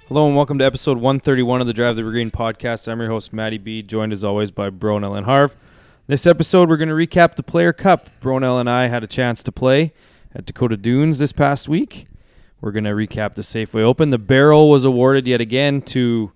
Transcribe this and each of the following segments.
Hello and welcome to episode 131 of the Drive the Green podcast. I'm your host, Matty B, joined as always by Bronell and Harv. This episode, we're going to recap the Player Cup. Bronell and I had a chance to play at Dakota Dunes this past week. We're going to recap the Safeway Open. The Barrel was awarded yet again to,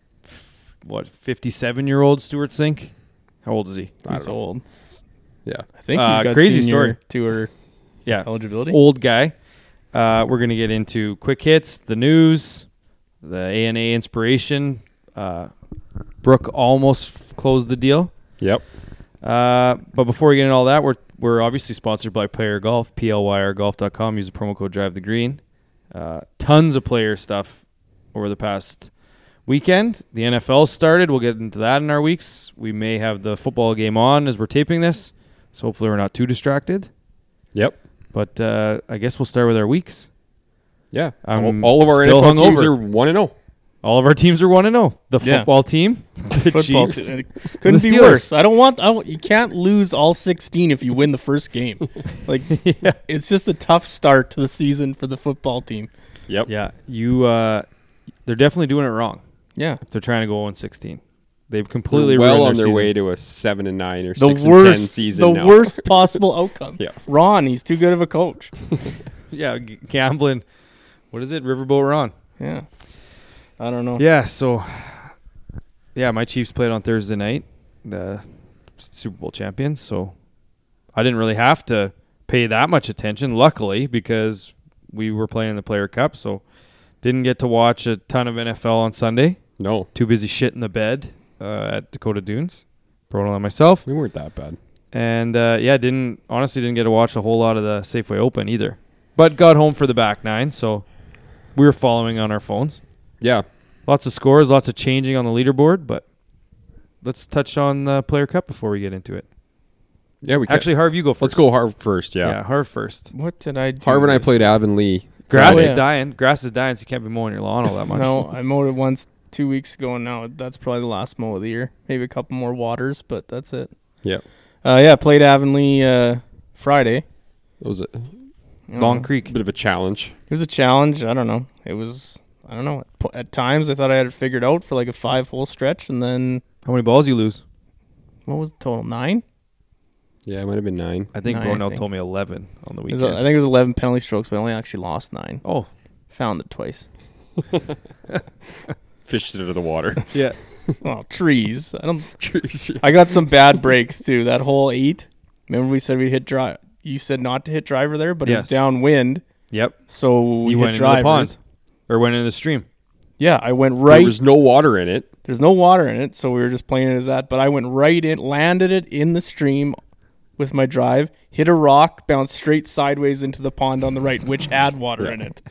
57-year-old Stuart Sink? How old is he? He's old. Yeah. I think he's got crazy senior story. tour Yeah, eligibility. old guy. We're going to get into quick hits, the news, the ANA inspiration. Brooke almost closed the deal. Yep. But before we get into all that, we're obviously sponsored by Player Golf, plyrgolf.com. Use the promo code Drive the Green. Tons of player stuff over the past weekend. The NFL started. We'll get into that in our weeks. We may have the football game on as we're taping this, so hopefully we're not too distracted. Yep. But I guess we'll start with our weeks. Yeah. I'm all of our still NFL teams hungover. are 1-0. All of our teams are 1-0. The football team, the Football Chiefs, team. It couldn't the be Steelers. worse. You can't lose all 16 if you win the first game. Yeah. It's just a tough start to the season for the football team. Yep. Yeah, they're definitely doing it wrong Yeah. if they're trying to go 1-16. They've They're completely well ruined on their season. way to a 7-9 or The 6-10 worst season the now. worst possible outcome. Yeah. Ron, he's too good of a coach. Yeah, gambling. What is it? Riverboat Ron. Yeah. I don't know. Yeah, so, my Chiefs played on Thursday night, the Super Bowl champions, so I didn't really have to pay that much attention, luckily, because we were playing the Player Cup, so didn't get to watch a ton of NFL on Sunday. No. Too busy shit in the bed at Dakota Dunes, Bronell and myself. We weren't that bad. And, didn't get to watch a whole lot of the Safeway Open either. But got home for the back nine, so we were following on our phones. Yeah. Lots of scores, lots of changing on the leaderboard, but let's touch on the Player Cup before we get into it. Yeah, we can. Actually, Harv, you go first. Let's go Harv first, Yeah, yeah. Harv first. What did I do? Harv and I this- played Avonlea. Grass Oh, is yeah. dying. Grass is dying, so you can't be mowing your lawn all that much. No, I mowed it once 2 weeks ago, and now that's probably the last mow of the year. Maybe a couple more waters, but that's it. Yep. Played Avonlea Friday. It was a Long Creek. bit of a challenge. It was a challenge. I don't know. It was, I don't know. At times, I thought I had it figured out for like a 5-hole stretch, and then, How many balls you lose? what was the total? 9? Yeah, it might have been 9. I think Nine, Bronell I think. told me 11 on the I think weekend. it was 11 penalty strokes, but I only actually lost 9. Oh, Found it twice. Fished it out of the water. yeah. Well, trees. Jeez. I got some bad breaks, too. That hole 8. Remember we said we hit drive. You said not to hit driver there, but it Yes. was downwind. Yep. So we You hit went into drivers. the pond. Or went into the stream. Yeah, I went right. There was no water in it. There's no water in it, so we were just playing it as that. But I went right in, landed it in the stream with my drive, hit a rock, bounced straight sideways into the pond on the right, which had water in it.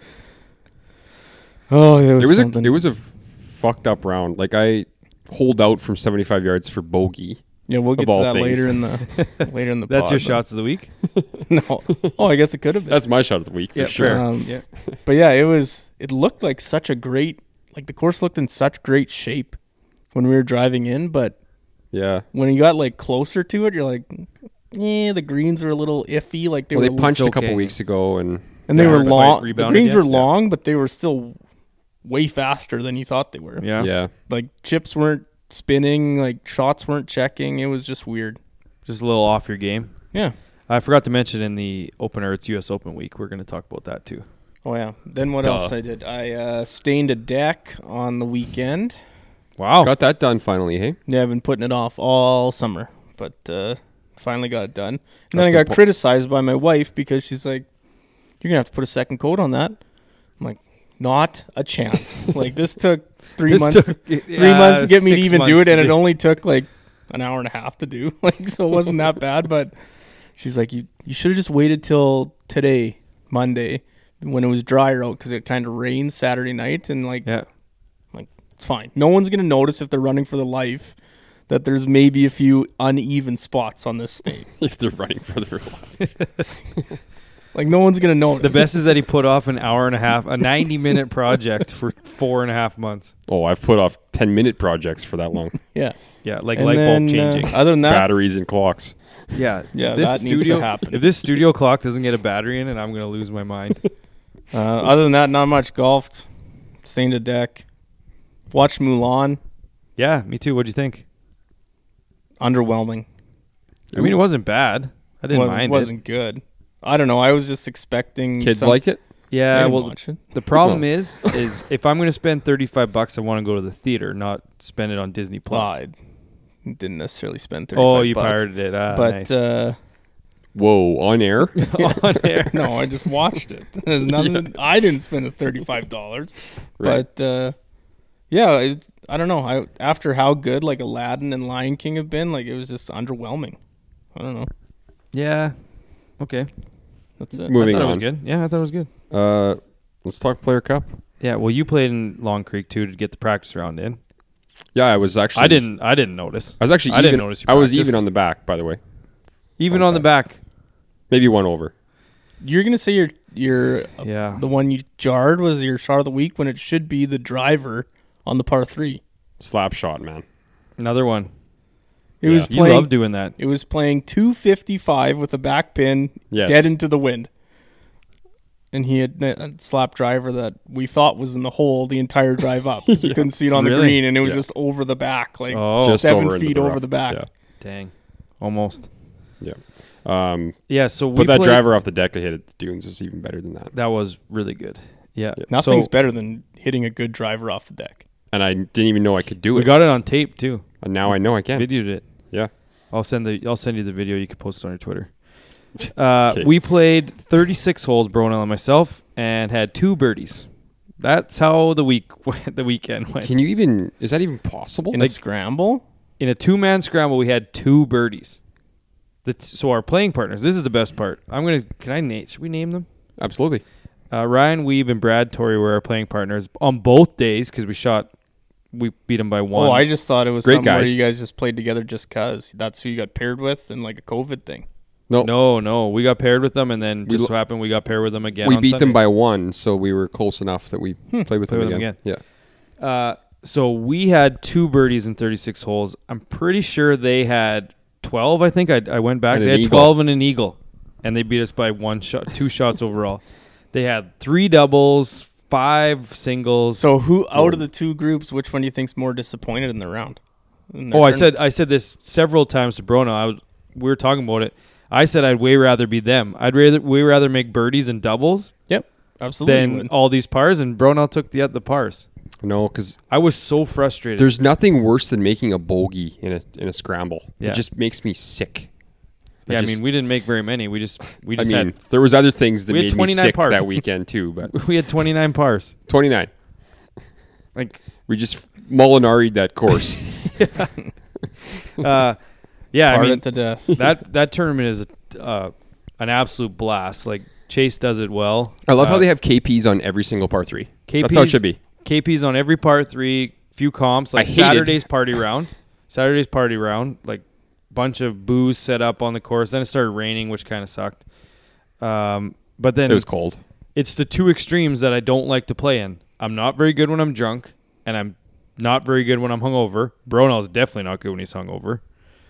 Oh, It was a fucked up round. Like, I holed out from 75 yards for bogey. Yeah, we'll get of to all that things. later in the That's pod, your but- shots of the week? No. Oh, I guess it could have been. That's my shot of the week for Yeah, sure. fair. Um, But yeah, it looked like such a great, like the course looked in such great shape when we were driving in, but Yeah. when you got like closer to it, you're like, the greens were a little iffy. Like They were punched a couple okay. weeks ago, and and they Yeah, were but long. The rebounded greens yet? were Yeah. long, but they were still way faster than you thought they were. Yeah. yeah. Like chips weren't spinning, like shots weren't checking. It was just weird. Just a little off your game. Yeah. I forgot to mention in the opener, it's U.S. Open week. We're going to talk about that too. Oh yeah. Then what Duh. else I did? I stained a deck on the weekend. Wow. Got that done finally, hey? Yeah, I've been putting it off all summer, but finally got it done. And then That's I got impo- criticized by my wife because she's like, "You're gonna have to put a second coat on that." I'm like, "Not a chance." Like this took 3 months. 3 months to get me to 6 even do months it, and to it do- only took like an hour and a half to do. Like, so it wasn't that bad. But she's like, "You should have just waited till today, Monday, when it was drier out, because it kind of rained Saturday night, and like, Yeah. it's fine. No one's gonna notice if they're running for the life that there's maybe a few uneven spots on this state. If they're running further along. Like, no one's gonna notice. The best is that he put off an hour and a half, a 90-minute project for 4.5 months. Oh, I've put off 10-minute projects for that long. Yeah. Yeah, like And light bulb then, changing. Other than that, Batteries and clocks. Yeah, yeah, this that needs to happen. If this studio clock doesn't get a battery in it, I'm gonna lose my mind. Other than that, not much golfed. Stained a deck. Watched Mulan. Yeah, me too. What'd you think? Underwhelming. I mean, it wasn't bad. I didn't mind it. Wasn't good. I don't know. I was just expecting Kids like it? I Yeah, didn't well, watch it. the problem is if I'm going to spend $35, I want to go to the theater, not spend it on Disney Plus. I didn't necessarily spend 35 Oh, you bucks. pirated it. Ah, But nice. Whoa, on air? On air. no, I just watched it. There's nothing. I didn't spend the $35. Right. But yeah, I don't know. After how good like Aladdin and Lion King have been, like it was just underwhelming. I don't know. Yeah. Okay. That's it. I Moving thought it on. was good. Yeah, I thought it was good. Let's talk Player Cup. Yeah, well, you played in Long Creek too to get the practice round in. Yeah, I was actually. I didn't notice. I was actually. I even, didn't notice you I was practiced. even on the back, by the way. Even on the back. Maybe one over. You're gonna say your Yeah. the one you jarred was your shot of the week when it should be the driver on the par 3. Slap shot, man. Another one. It was You playing. love doing that. It was playing 255 with a back pin Yes. dead into the wind. And he had a slap driver that we thought was in the hole the entire drive up. You couldn't see it on the Really? green, and it was Yeah. just over the back, like Oh, Just 7 over into feet the over rough. the back. Yeah. dang. Almost. Yeah. Yeah, so we But that played- driver off the deck I hit at the dunes is even better than that. That was really good. Yeah. Nothing's So better than hitting a good driver off the deck. And I didn't even know I could do we it. got it on tape too. And now I know I can. Videoed it. Yeah. I'll send you the video. You can post it on your Twitter. Okay. We played 36 holes, Bronell and myself, and had 2 birdies. That's how the weekend went. Can you even? Is that even possible? In a scramble? In a 2-man scramble, we had 2 birdies. So our playing partners. This is the best part. Should we name them? Absolutely. Ryan Weeb and Brad Torrey were our playing partners on both days because we beat them by 1. Oh, I just thought it was Great something where guys. you guys just played together just because. That's who you got paired with and like a COVID thing. No, we got paired with them, and then just lo- so happened we got paired with them again. We on beat Sunday. them by 1, so we were close enough that we played with Play them with them again. Yeah. So we had 2 birdies in 36 holes. I'm pretty sure they had 12. I think I went back. And They an had eagle. 12 and an eagle, and they beat us by 1 shot, 2 shots overall. They had 3 doubles, 5 singles. So who out of the 2 groups, which one do you think's more disappointed in the round? I said this several times to Brono. We were talking about it. I said I'd way rather be them. I'd way rather make birdies and doubles Yep, absolutely. than all these pars, and Brono took the pars. No, because I was so frustrated. there's nothing worse than making a bogey in a scramble. Yeah. It just makes me sick. I mean, we didn't make very many. We just had there was other things that we had made me 29 sick pars. that weekend too, but we had 29 pars. 29. Like, We just Molinari'd that course. yeah, I Part mean it to death. that tournament is an absolute blast. Like Chase does it well. I love how they have KPs on every single par 3. That's how it should be. KP's on every par 3. Few comps like I hated- Saturday's party round. Like bunch of booze set up on the course. Then it started raining, which kind of sucked. But then It was cold. it's the 2 extremes that I don't like to play in. I'm not very good when I'm drunk, and I'm not very good when I'm hungover. Bronell's definitely not good when he's hungover.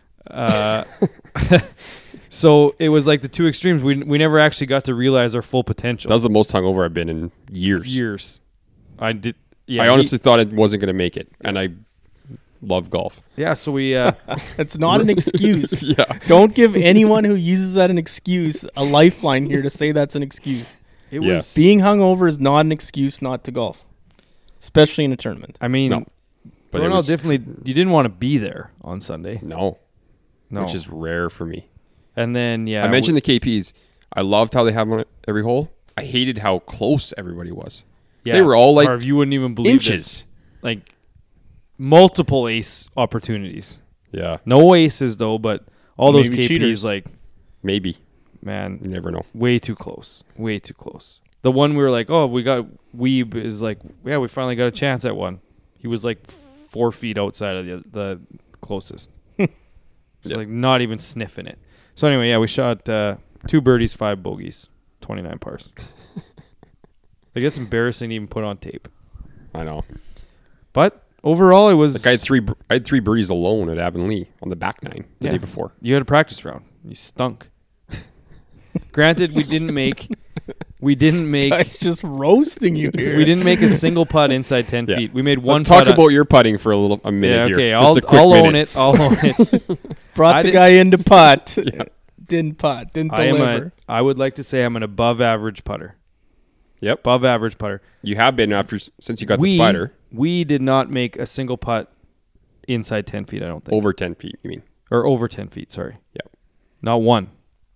So it was like the 2 extremes. We never actually got to realize our full potential. That was the most hungover I've been in years. I did. Yeah, I honestly thought it wasn't going to make it, and I love golf. Yeah. So we. It's not an excuse. Yeah. Don't give anyone who uses that an excuse a lifeline here to say that's an excuse. It Yeah. was Being hungover is not an excuse not to golf, especially in a tournament. I mean, No. But it Bronell was definitely. You didn't want to be there on Sunday. no, No. which is rare for me. And then I mentioned the KPs. I loved how they have them on every hole. I hated how close everybody was. They were all like Harv, you wouldn't even believe inches. this. Like multiple ace opportunities. Yeah, No aces though, but all those Maybe KPs, cheaters. like, maybe. man, You never know. way too close. Way too close. The one we were like, oh, we got Weeb is like, yeah, we finally got a chance at one. He was like 4 feet outside of the closest. It's Yeah. like not even sniffing it. So anyway, yeah, we shot 2 birdies, 5 bogeys, 29 pars. Like, it's embarrassing to even put on tape. I know. But overall, it was. Like I had 3 birdies alone at Avonlea on the back 9 the Yeah. day before. You had a practice round. You stunk. Granted, we didn't make We didn't make Guys, just roasting you here. we didn't make a single putt inside 10 Yeah. feet. We made one Talk putt. about your putting for a minute yeah, okay. here. Just a quick I'll own minute. it. I'll own it. Brought the guy into putt. Didn't putt. Didn't deliver. I would like to say I'm an above average putter. Yep. Above average putter. You have been since you got the Spider. We did not make a single putt inside 10 feet, I don't think. Over 10 feet, you mean? Or over 10 feet, sorry. Yeah. Not one.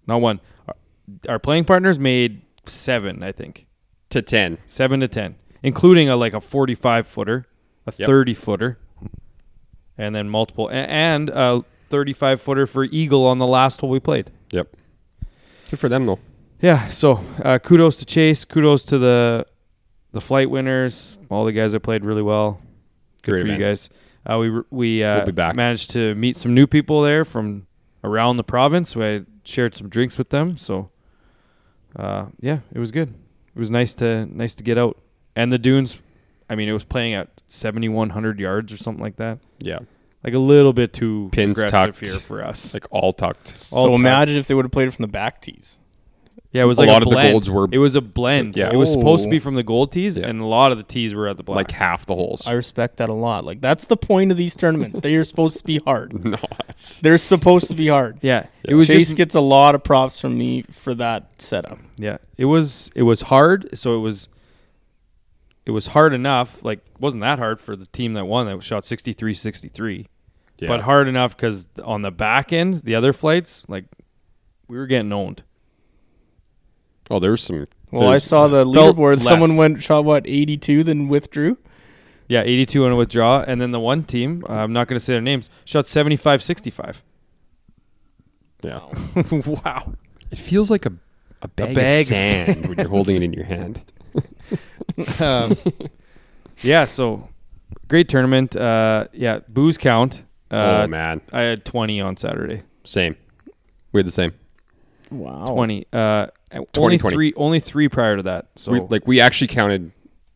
Our playing partners made 7, I think. To 10. 7 to 10, including a 45-footer, a 30-footer, and then multiple, and a 35-footer for eagle on the last hole we played. Yep. Good for them, though. Yeah, so kudos to Chase. Kudos to the flight winners, all the guys that played really well. Good Great for event. you guys. We We'll be back. managed to meet some new people there from around the province. I shared some drinks with them, so it was good. It was nice to get out. And the dunes, I mean, it was playing at 7,100 yards or something like that. Yeah. Like a little bit too Pins aggressive tucked. here for us. Like all tucked. All So tucked. imagine if they would have played it from the back tees. Yeah, it was A like lot a of the blend. golds were- It was a blend. Yeah. It was supposed to Oh. be from the gold tees, Yeah. and a lot of the tees were at the blacks. Like half the holes. I respect that a lot. Like, that's the point of these tournaments. They are supposed to be hard. No, that's... They're supposed to be hard. Yeah, it was Chase just gets a lot of props from me for that setup. yeah. It was hard. So it was hard enough. Like, it wasn't that hard for the team that won. That shot 63-63, Yeah. but hard enough because on the back end, the other flights, like, we were getting owned. Oh, there's some... Well, I there's- saw the felt leaderboard. less. Someone shot 82, then withdrew. Yeah, 82 on a withdraw, and then the one team, I'm not going to say their names, shot 75-65. Yeah. Wow. It feels like a bag bag of of sand when you're holding it in your hand. Yeah, so great tournament. Booze count. Oh, man. I had 20 on Saturday. Same. We had the same. Wow. 20. 20. Only three prior to that. So We actually counted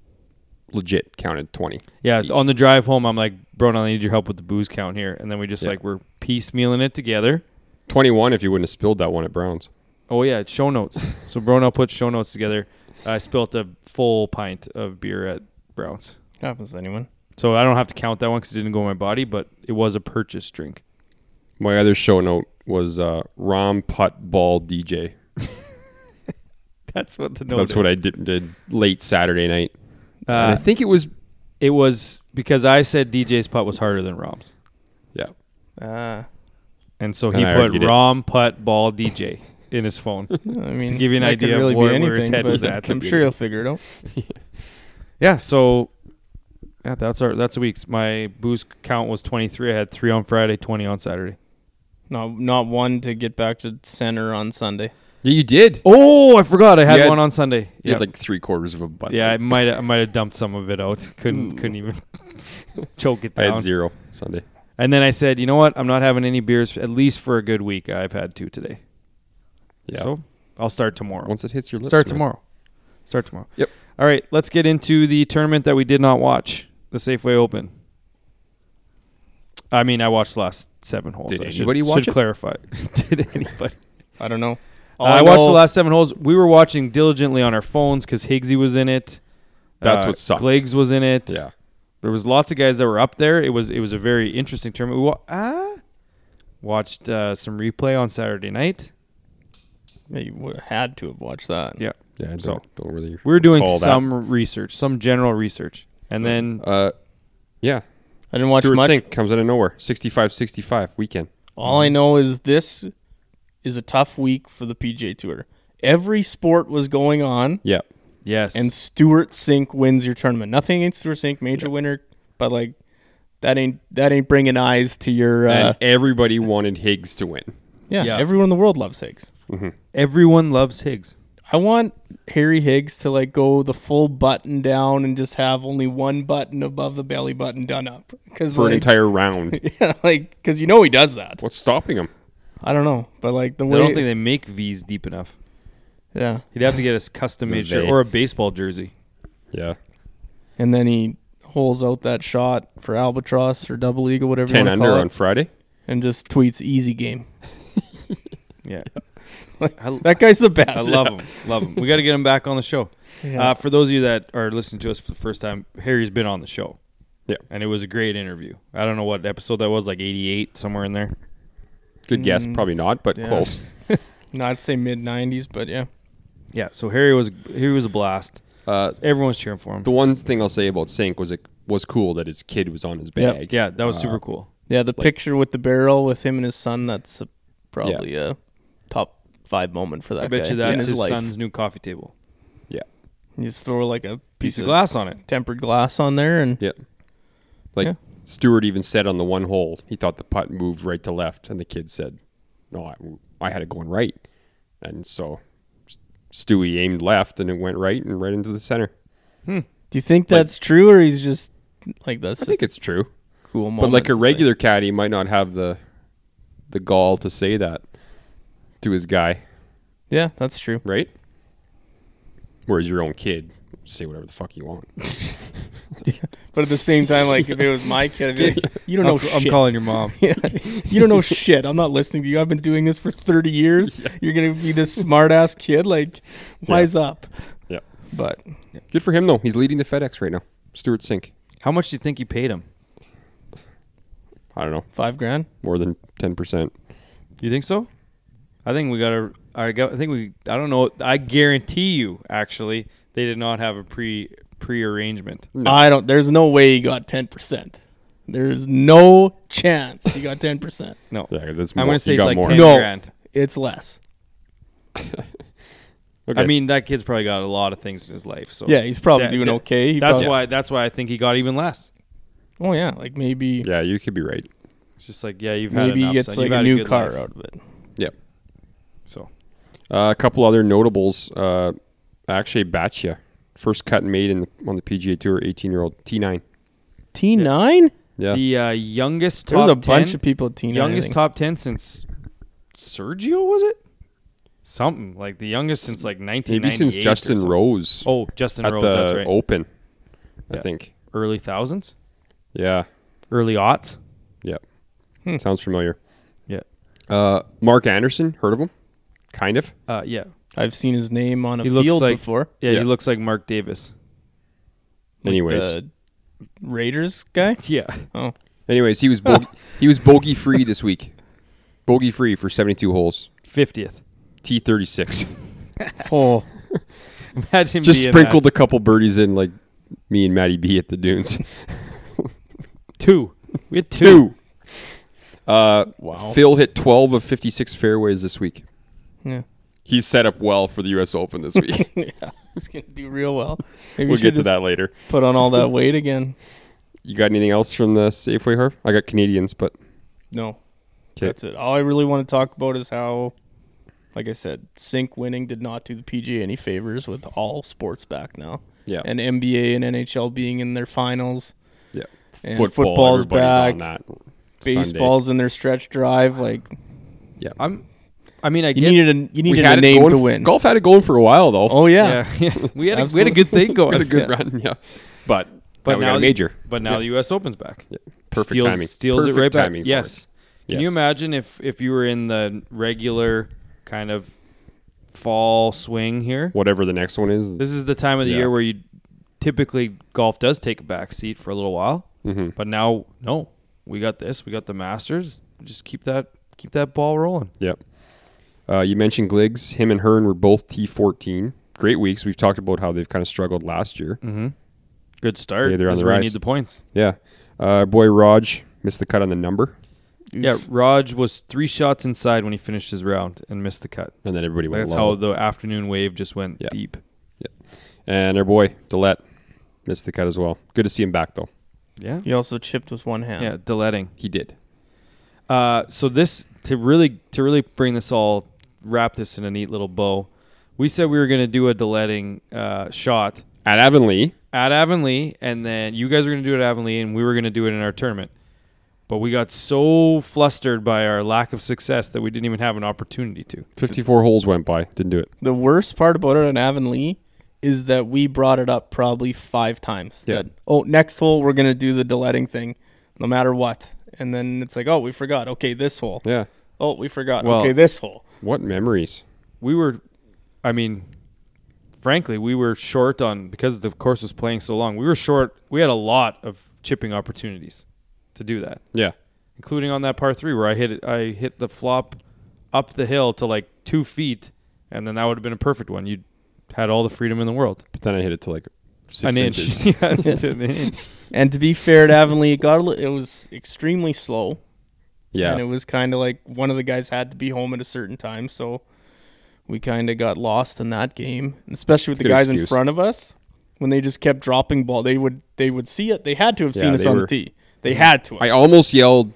20. yeah, each. on the drive home, I'm like, Bro, I need your help with the booze count here. And then we just we're piecemealing it together. 21 if you wouldn't have spilled that one at Browns. Oh, yeah, it's show notes. So Bronell put show notes together. I spilt a full pint of beer at Browns. Happens to anyone. So I don't have to count that one because it didn't go in my body, but it was a purchase drink. My other show note was Rom Putt Ball DJ. That's what the note That's is. what I did late Saturday night. And I Uh, think it was... it was because I said DJ's putt was harder than Rom's. Yeah. And so And he I put argued it. Rom Putt Ball DJ in his phone. I mean, To give you an that idea could of really be where his anything, head but was at. I'm sure he'll figure it out. Yeah, so that's the weeks. My booze count was 23. I had 3 on Friday, 20 on Saturday. Not one to get back to center on Sunday. Yeah, you did. Oh, I forgot. I had You had- one on Sunday. You had like 3/4 of a butt. Yeah, I might have dumped some of it out. Couldn't even choke it I down. had 0 Sunday. And then I said, you know what? I'm not having any beers at least for a good week. I've had 2 today. Yeah. So I'll start tomorrow. Once it hits your lips. Start man. tomorrow. Start tomorrow. Yep. All right, let's get into the tournament that we did not watch, the Safeway Open. I mean, I watched the last 7 holes. Did I anybody watch should it? clarify. Did anybody? I don't know. I watched the last 7 holes. We were watching diligently on our phones because Higgsy was in it. That's what sucked. Glegs was in it. Yeah. There was lots of guys that were up there. It was a very interesting tournament. We watched some replay on Saturday night. Yeah, you would have had to have watched that. Yeah. Yeah, I So, don't really. We were doing recall that. some research, some general research. And then Yeah. I didn't watch Stuart much. Sink comes out of nowhere. 65-65 weekend. All I know is this is a tough week for the PGA Tour. Every sport was going on, Yeah. yes. and Stuart Sink wins your tournament. Nothing against Stuart Sink, major winner, but like that ain't bringing eyes to your. And everybody wanted Higgs to win. Yeah. Everyone in the world loves Higgs. everyone loves Higgs. I want Harry Higgs to like go the full button down and just have only one button above the belly button done up For an entire round. yeah, like because you know he does that. What's stopping him? I don't know, but like the I way don't think they make V's deep enough. yeah, He'd have to get a custom made shirt They. or a baseball jersey. Yeah. and then he holes out that shot for Albatross or Double Eagle, whatever 10 you want to under call on it, Friday. and just tweets easy game. Yeah. That guy's the best. I love him. Love him. We got to get him back on the show. Yeah. For those of you that are listening to us for the first time, Harry's been on the show. Yeah. And it was a great interview. I don't know what episode that was, like 88, somewhere in there. Good guess. Probably not, but Yeah. close. No, I'd say mid-90s, but yeah. Yeah, so Harry was a blast. Everyone's cheering for him. The one thing I'll say about Sink was it was cool that his kid was on his Yep. bag. Yeah, that was super cool. Yeah, the picture with the barrel with him and his son, that's probably a top 5 moment for that I bet guy you in that's his life. son's new coffee table. Yeah. You just throw like a Piece of glass on it. tempered glass on there, and Yeah. Like Yeah. Stewart even said on the one hole, he thought the putt moved right to left, and the kid said, "No, I had it going right," and so Stewie aimed left, and it went right and right into the center. do you think that's true, or he's just like that's I just think it's true, a cool moment? but like a to say? regular caddy might not have the gall to say that to his guy, Yeah, that's true. right? Whereas your own kid, say whatever the fuck you want. But at the same time, like if it was my kid, I'd be like, you don't know I'm shit. calling your mom. Yeah. You don't know shit. I'm not listening to you. I've been doing this for 30 years. You're gonna be this smart ass kid. Like, wise up. Yeah. But Good for him though. He's leading the FedEx right now. Stewart Sink. How much do you think you paid him? I don't know, $5,000. more than 10%. You think so? I think we got to. I don't know. I guarantee you, actually, they did not have a pre-arrangement. No. There's no way he got 10%. There's no chance he got 10%. No, Yeah, 'cause that's I'm more. going to say You got like more. 10 No. grand. It's less. Okay. I mean, that kid's probably got a lot of things in his life. So Yeah, he's probably That- doing that- okay. He That's probably- why I think he got even less. Oh yeah, like maybe yeah, you could be right. It's just like, yeah, you've had maybe enough, he gets son. like You've a had new good car life. out of it. Yep. So A couple other notables. Actually, Batya, first cut made on the PGA Tour, 18-year-old T9. T9? Yeah. the youngest There's top a bunch 10, of people at T9. I youngest think. top 10 since Sergio, was it? Something like the youngest since like 1998. Maybe since Justin Rose Oh, Justin at Rose. the That's right. Open, I Yeah. think. Early thousands, Yeah. early aughts. Yep. Sounds familiar. Yeah. Mark Anderson, heard of him? Kind of. Yeah. I've seen his name on a He looks field like- before. Yeah. Yeah. He looks like Mark Davis. Anyways. The Raiders guy? Yeah. Oh. Anyways, he was bogey free this week. Bogey free for 72 holes. 50th. T36. Oh. Imagine Just being sprinkled a couple birdies in like me and Matty B at the dunes. that. Two. We had two. Wow. Phil hit 12 of 56 fairways this week. Yeah. He's set up well for the U.S. Open this week. Yeah. He's going to do real well. Maybe We'll you get should to just that later. put on all that weight again. You got anything else from the Safeway, Harv? I got Canadians, but No. 'kay. That's it. All I really want to talk about is how, like I said, Sink winning did not do the PGA any favors with all sports back now. Yeah. And NBA and NHL being in their finals. Yeah. And Football, football's everybody's back. on that. Baseball's in their stretch drive. Like, I mean, I you get. needed a name to win. Golf had it going for a while, though. Oh, yeah. Yeah. we had a Absolutely. good thing going. We had a good run, yeah. But now we got a major. But now the U.S. Open's back. Yeah. Perfect timing. Steals Perfect it right back. timing for Yes. Can you Yes. imagine if you were in the regular kind of fall swing here? Whatever the next one is. This is the time of the Yeah. year where you typically golf does take a back seat for a little while. Mhm. But now, no. We got this. We got the Masters. Just keep that ball rolling. Yep. You mentioned Gliggs. Him and Hearn were both T14. Great weeks. We've talked about how they've kind of struggled last year. Mm-hmm. Good start. Yeah, they're on That's the where you rise. need the points. Yeah. Boy, Raj missed the cut on the number, Yeah, Raj was 3 shots inside when he finished his round and missed the cut. and then everybody went That's low. how the afternoon wave just went Yeah. deep. And our boy, Dillette, missed the cut as well. Good to see him back, though. Yeah. He also chipped with one hand. Yeah, deletting. He did. So this to really bring this all, wrap this in a neat little bow. We said we were going to do a deletting shot At Avonlea, at Avonlea, and then you guys were going to do it at Avonlea, and we were going to do it in our tournament. But we got so flustered by our lack of success that we didn't even have an opportunity to. 54 holes went by. Didn't do it. The worst part about it in Avonlea is that we brought it up probably 5 times. Yeah. That, next hole we're going to do the deletting thing no matter what. And then it's like, we forgot. Okay, this hole. Yeah. We forgot. Well- Okay, this hole. What memories. I mean, frankly, we were short on, because the course was playing so long, we were short. We had a lot of chipping opportunities to do that, Yeah. including on that par 3 where I hit the flop up the hill to like 2 feet, and then that would have been a perfect one. You had all the freedom in the world. But then I hit it to like 6 An inches. inch. Yeah, it's an inch. And to be fair to Avonlea, it was extremely slow. Yeah. And it was kind of like one of the guys had to be home at a certain time, so we kind of got lost in that game, especially with That's a the good guys in excuse. front of us. When they just kept dropping ball, they would see it. They had to have Yeah, seen us they on were- the tee. They had to. I almost yelled,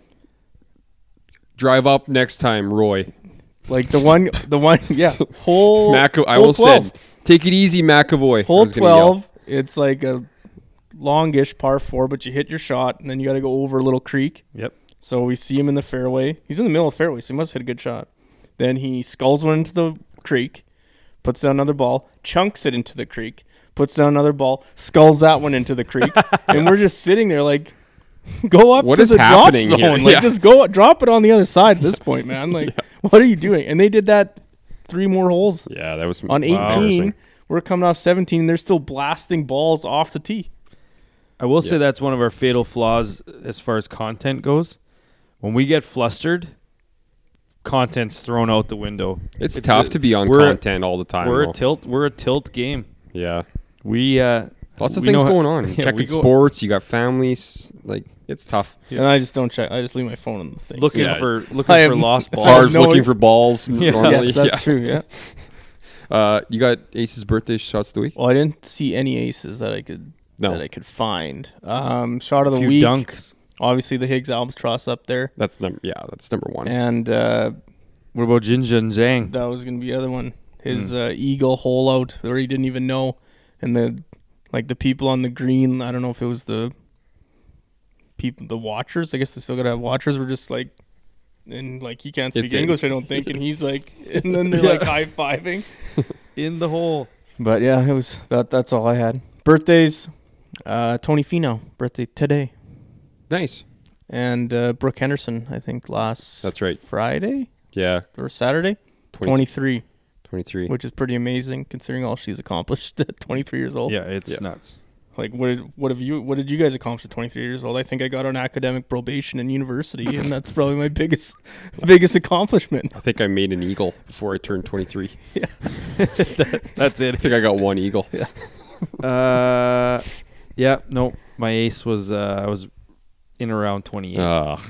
"Drive up next time, Roy." Like the one, yeah. Hole. I hole almost 12. said, "Take it easy, McAvoy." I Hole was gonna yell. 12. It's like a longish par 4, but you hit your shot, and then you got to go over a little creek. Yep. So we see him in the fairway. He's in the middle of the fairway, so he must have hit a good shot. Then he sculls one into the creek, puts down another ball, chunks it into the creek, puts down another ball, sculls that one into the creek, and we're just sitting there like, go up What to is the drop happening zone. here? Like, Yeah. just drop it on the other side at this point, man. Like, what are you doing? And they did that 3 more holes Yeah, that was on 18. embarrassing. We're coming off 17. They're still blasting balls off the tee. I will say Yeah. that's one of our fatal flaws as far as content goes. When we get flustered, content's thrown out the window. It's tough to be on we're- content all the time. We're a though. tilt. We're a tilt game. Yeah, We lots of we things know- going on. Yeah, Checking we go- sports. You got families. Like it's tough. And I just don't check. I just leave my phone on the thing. looking Yeah. for I have- lost balls. Hard no- looking for balls normally. Yes, that's true. Yeah. You got Ace's birthday shots of the week? Well, I didn't see any aces that I could find. Shot of A the few week. dunks. Obviously, the Higgs albatross up there, That's number one. and What about Jin Jin Zhang? that was gonna be the other one. His eagle hole out where he didn't even know, and the people on the green. I don't know if it was the people, the watchers. I guess they still gotta have watchers. Were just like, and like he can't speak It's in. English, I don't think, and he's like, and then they're like high fiving. In the hole. But yeah, it was that. That's all I had. Birthdays. Tony Finau birthday today, Nice. and Brooke Henderson. I think last. That's right. Friday Yeah. or Saturday. 23. 23, which is pretty amazing considering all she's accomplished at 23 years old. Yeah, it's Yeah. nuts. Like what did you guys accomplish at 23 years old? I think I got on academic probation in university, and that's probably my biggest accomplishment. I think I made an eagle before I turned 23. That's it. I think I got one eagle. Yeah, no, my ace was I was in around 28.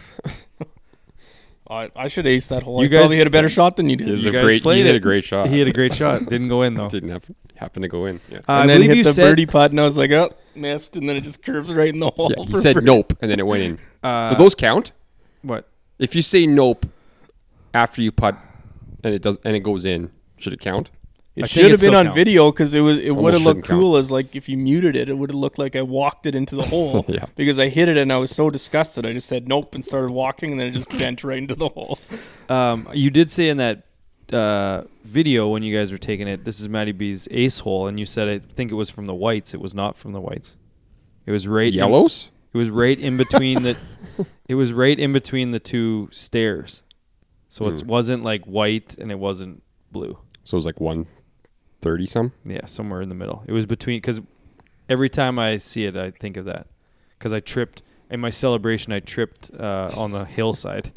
I should ace that hole. You I probably guys- hit a better shot than you It did. was You a guys great. played He hit it. a great shot. He had a great shot. Didn't go in though. Didn't happen to go in. Yeah. And I then believe hit you the said birdie putt, and I was like, oh, missed, and then it just curves right in the hole. Yeah, he for said birdie. nope, and then it went in. uh, Do those count? what? If you say nope after you putt and it goes in, should it count? It I think should it have been still on counts. video because it would have Almost looked shouldn't count. cool as like if you muted it, it would have looked like I walked it into the hole. Yeah. Because I hit it and I was so disgusted, I just said nope and started walking, and then it just bent right into the hole. You did say in that video when you guys were taking it, this is Matty B's ace hole, and you said I think it was from the whites. It was not from the whites. It was right Yellows? It was right in between the. It was right in between the two stairs, so it wasn't like white and it wasn't blue. So it was like 130 some. Yeah, somewhere in the middle. It was between, because every time I see it, I think of that. Because I tripped in my celebration. I tripped on the hillside.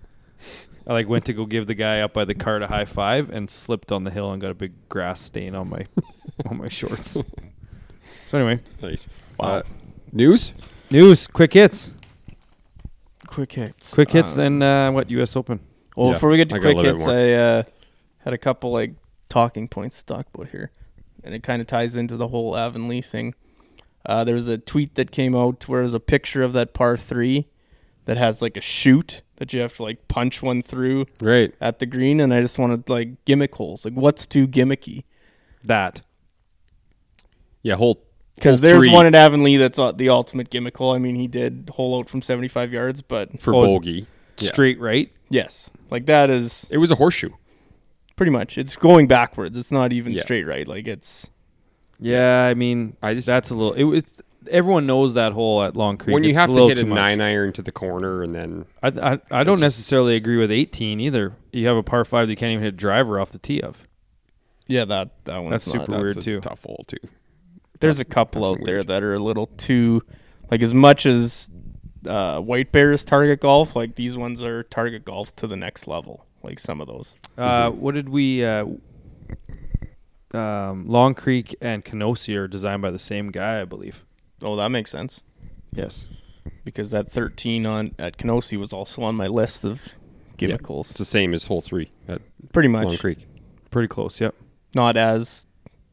I like went to go give the guy up by the cart a high five and slipped on the hill and got a big grass stain on my on my shorts. So anyway, Nice. Wow. News? news, quick hits, Quick hits. then what? U.S. Open. Well, Yeah, before we get to I got a quick little bit hits, I had a couple like talking points to talk about here, and it kind of ties into the whole Avonlea thing. There was a tweet that came out where there's a picture of that par 3 that has like a chute that you have to like punch one through Right. at the green, and I just wanted like gimmick holes. Like, what's too gimmicky? That Yeah, hole Because there's 3 one at Avonlea that's the ultimate gimmick hole. I mean, he did hole out from 75 yards, but for Oh, bogey. Yeah. straight right. yes, like that is It was a horseshoe. pretty much. It's going backwards. It's not even Yeah. straight right. Like it's. Yeah, I mean, that's a little. It's everyone knows that hole at Long Creek. When you It's have a to little hit a too much. 9-iron to the corner and then I don't necessarily agree with 18 either. You have a par 5 that you can't even hit driver off the tee of. Yeah, that one's That's not. super weird a too. tough hole too. There's a couple out definitely there weird. that are a little too, like, as much as White Bear is target golf, like these ones are target golf to the next level. Like some of those. What did we? Long Creek and Kenosha are designed by the same guy, I believe. Oh, that makes sense Yes. because that 13 at Kenosha was also on my list of gimmicks. It's the same as hole 3 at Pretty much. Long Creek. Pretty close. Yep. Not as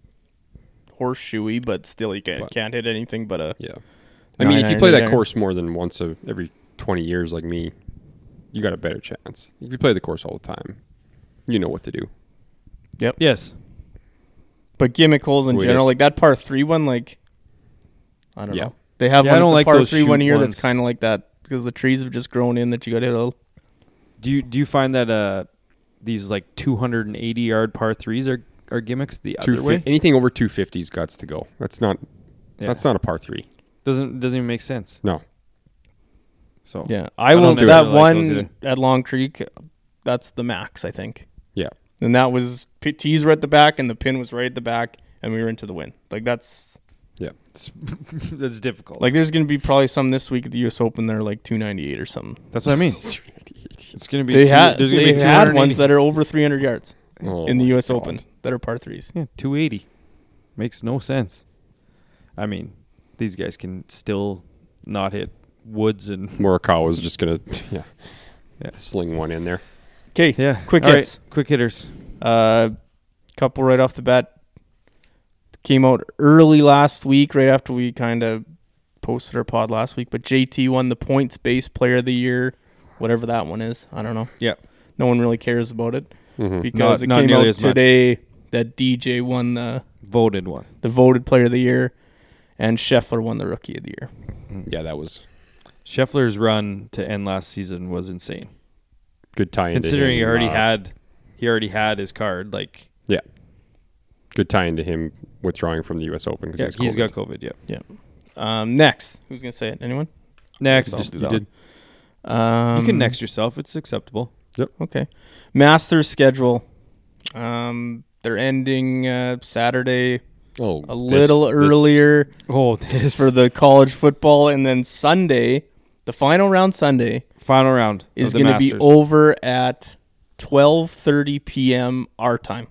horseshoey, but still you But- can't hit anything but a. Yeah. I mean, if you 9 play that there. course more than once every 20 years like me, you got a better chance. If you play the course all the time, you know what to do. Yes. But gimmick holes in Oh, it general, is. like that par 3 one, like I don't Yeah. know. They have Yeah, one I don't the like par those 3 one shoot here ones. that's kind of like that because the trees have just grown in that you got to hit a. Do you find that these like 280-yard par threes are gimmicks the other way? Anything over 250's guts to go. That's not Yeah. that's not a par 3. Doesn't even make sense. No. So Yeah, I I don't won't. That necessarily like those one either. at Long Creek, that's the max, I think. Yeah. And that was tees were at the back and the pin was right at the back, and we were into the win. Like that's Yeah. that's difficult. like there's gonna be probably some this week at the U.S. Open that are like 298 or something. that's what I mean. It's gonna be. There's gonna be be had ones that are over 300 yards Oh in the my U.S. God. Open that are par threes. 280. Makes no sense. I mean, these guys can still not hit woods and Morikawa is just going to Yeah. sling one in there. Okay, yeah. quick All right, hits. quick hitters. Couple right off the bat came out early last week, right after we kind of posted our pod last week. But JT won the points-based player of the year, whatever that one is. I don't know. Yeah. No one really cares about it Mhm. because Not it came nearly out as much. today that DJ won the Voted one. voted player of the year, and Scheffler won the rookie of the year. Yeah, that was Scheffler's run to end last season was insane. good tie into Considering him. he already had his card. Like, Yeah. Good tie into him withdrawing from the U.S. Open. 'Cause he's got COVID. Yeah. Next, who's gonna say it? Anyone? Next, I'll do you that did. one. you can next yourself. It's acceptable. Okay. Masters schedule. They're ending Saturday Oh, a little earlier Oh, this for the college football, and then Sunday, the final round Sunday, final round is going to be over at 12:30 p.m. our time.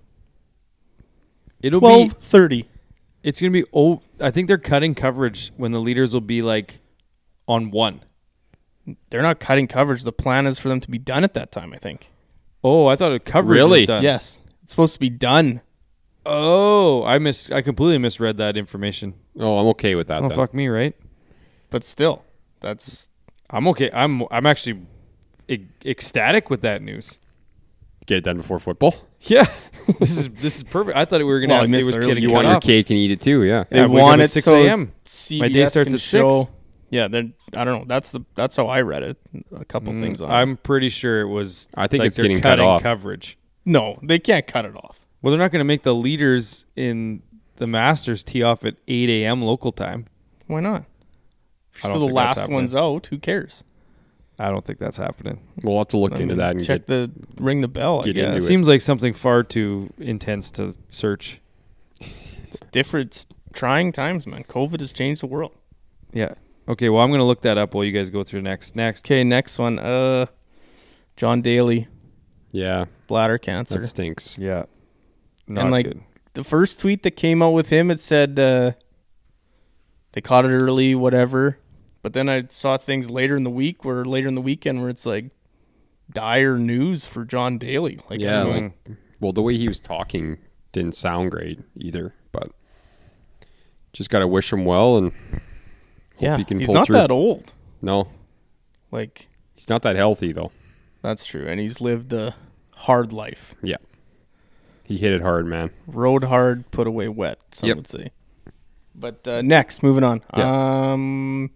It'll be. 12:30. It's going to be. Oh, I think they're cutting coverage when the leaders will be like on one. They're not cutting coverage. The plan is for them to be done at that time, I think. Oh, I thought a coverage Really? was done. Yes. It's supposed to be done. Oh, I completely misread that information. Oh, I'm okay with that. Oh, then. fuck me, right? But still, that's I'm okay. I'm actually ecstatic with that news. Get it done before football. Yeah, this is perfect. I thought we were gonna. Well, I have, it missed was the early- getting You cut want your off. cake and eat it too. Yeah. they Yeah, wake up want at it 6 so a.m.. My day CBS starts can at 6. show- Yeah, they're I don't know. That's how I read it. A couple things on it. I'm pretty sure it was. I think like it's they're getting cut cutting off. coverage. No, they can't cut it off. Well, they're not going to make the leaders in the Masters tee off at 8 a.m. local time. Why not? I don't So the think that's last happening. one's out. Who cares? I don't think that's happening. We'll have to look I into mean, that and check get. ring the bell. I get into It guess. it. seems like something far too intense to search. It's different. It's trying times, man. COVID has changed the world. Yeah. Okay. Well, I'm going to look that up while you guys go through next. Okay, next one. John Daly, Yeah, bladder cancer. that stinks. Yeah. Not like, good. The first tweet that came out with him, it said they caught it early, whatever. But then I saw things later in the weekend where it's like dire news for John Daly. Like, Yeah, I don't know. like, well, the way he was talking didn't sound great either. But just got to wish him well and hope he can he's pull not through. that old. No, Like, he's not that healthy though. that's true. And he's lived a hard life. Yeah, he hit it hard, man. Rode hard, put away wet, some Yep. would say. But next, moving on. Yeah.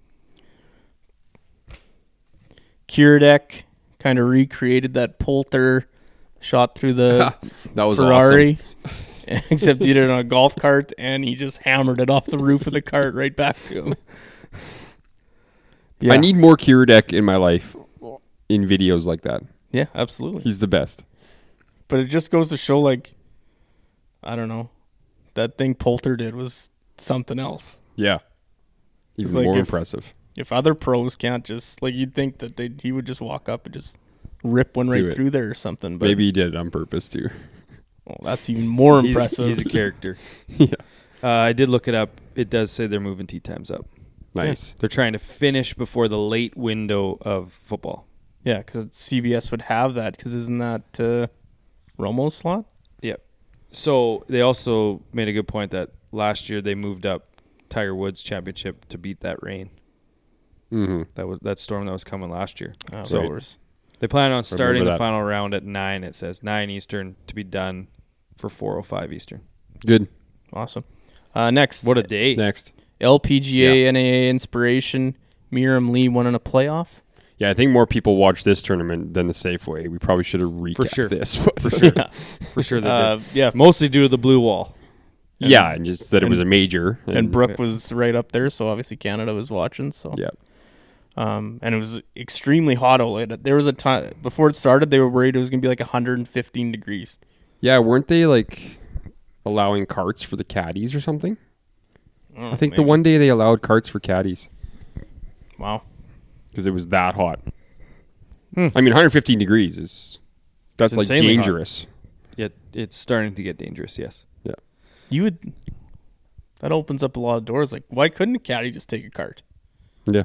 Kiradech kind of recreated that Poulter shot through the That was Ferrari, except he did it on a golf cart, and he just hammered it off the roof of the cart right back to him. awesome. I need more Kiradech in my life in videos like that. Yeah, absolutely. He's the best. But it just goes to show, like, I don't know. That thing Poulter did was something else. Yeah. It's Even like more if- impressive. If other pros can't just like, you'd think that he would just walk up and just rip one Do right it. through there or something. But Maybe he did it on purpose too. well, that's even more He's- impressive. He's a character. Yeah. I did look it up. It does say they're moving tee times up. Nice. They're trying to finish before the late window of football. Yeah, because CBS would have that. Because isn't that Romo's slot? Yep. So they also made a good point that last year they moved up Tiger Woods Championship to beat that rain. Mm-hmm. That was that storm that was coming last year. Oh, So- of course. They plan on starting the that. final round at 9. It says 9 Eastern to be done for 4:05 Eastern. Good. Awesome. Next, What a day! Next. LPGA NAA inspiration. Miriam Lee won in a playoff. Yeah, I think more people watch this tournament than the Safeway. We probably should have recapped sure. this. But For sure, Yeah. for sure they did. Yeah. Mostly due to the blue wall. yeah, and just that it was a major. And Brooke was right up there, so obviously Canada was watching. So Yeah. and it was extremely hot out. There was a time before it started, they were worried it was going to be like 115 degrees. Yeah, weren't they like allowing carts for the caddies or something? I think the one day they allowed carts for caddies Wow. because it was that hot. I mean, 115 degrees that's It's like insanely hot. dangerous. Yet it's starting to get dangerous. Yes. Yeah. You would. That opens up a lot of doors. Like, why couldn't a caddy just take a cart? Yeah.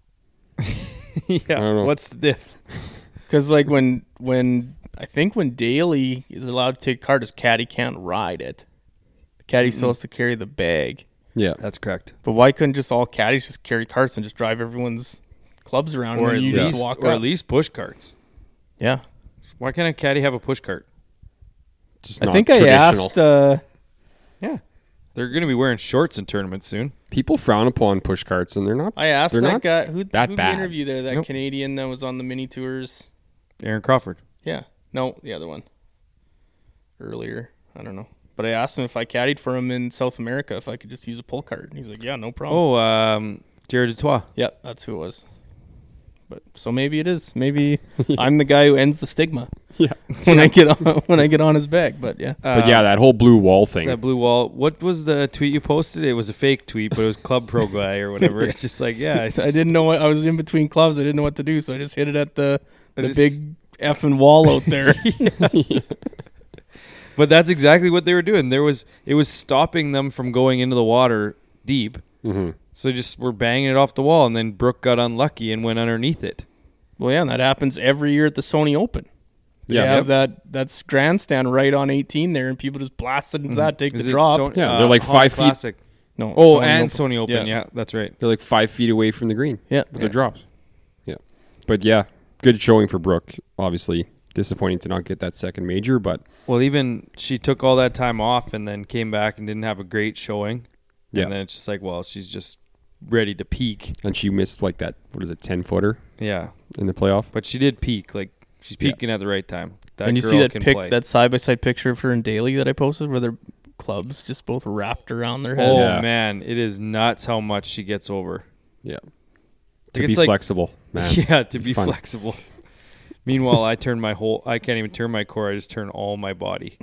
Yeah. I don't know. What's the diff? Because like when I think when Daly is allowed to take a cart, his caddy can't ride it. The caddy still has to carry the bag. Yeah. That's correct. But why couldn't just all caddies just carry carts and just drive everyone's clubs around Or and at then you least, just walk or up? at least push carts. Yeah. Why can't a caddy have a push cart? Just I not think traditional. I asked. Yeah. They're going to be wearing shorts in tournaments soon. People frown upon push carts, and they're not. I asked They're that not guy who that the bad. interview there, that Nope. Canadian that was on the mini tours. Aaron Crawford. Yeah. No, the other one. Earlier. I don't know. But I asked him if I caddied for him in South America, if I could just use a pull cart. And he's like, yeah, no problem. Oh, Jared Dutois. Yeah, that's who it was. But so maybe it is. Maybe I'm the guy who ends the stigma Yeah. when I get on his back. But yeah. But yeah, that whole blue wall thing. That blue wall. What was the tweet you posted? It was a fake tweet, but it was Club Pro guy or whatever. It's just like, yeah. I didn't know what I was in between clubs. I didn't know what to do, so I just hit it at the just- big effing wall out there. But that's exactly what they were doing. It was stopping them from going into the water deep. Mm-hmm. So they just were banging it off the wall, and then Brooke got unlucky and went underneath it. Well, yeah, and that happens every year at the Sony Open. They Yeah. have that's grandstand right on 18 there, and people just blast it into that, take Is the it drop. Yeah, they're like Honda 5 feet. Classic. No, Oh, Sony and Open. Sony Open. Yeah, that's right. They're like 5 feet away from the green Yeah. with their drops. Yeah. But yeah, good showing for Brooke. Obviously, disappointing to not get that second major, but Well, even she took all that time off and then came back and didn't have a great showing. Yeah. And then it's just like, well, she's just ready to peak. and she missed like that, 10-footer Yeah. in the playoff. But she did peak. Like, she's peaking at the right time. That And you girl see that can pic, play. that side by side picture of her and Daly that I posted, where their clubs just both wrapped around their head. Oh, Yeah. man. It is nuts how much she gets over. Yeah. Like, To it's be like- flexible, man. Yeah, to be Fun. flexible. Meanwhile, I can't even turn my core. I just turn all my body.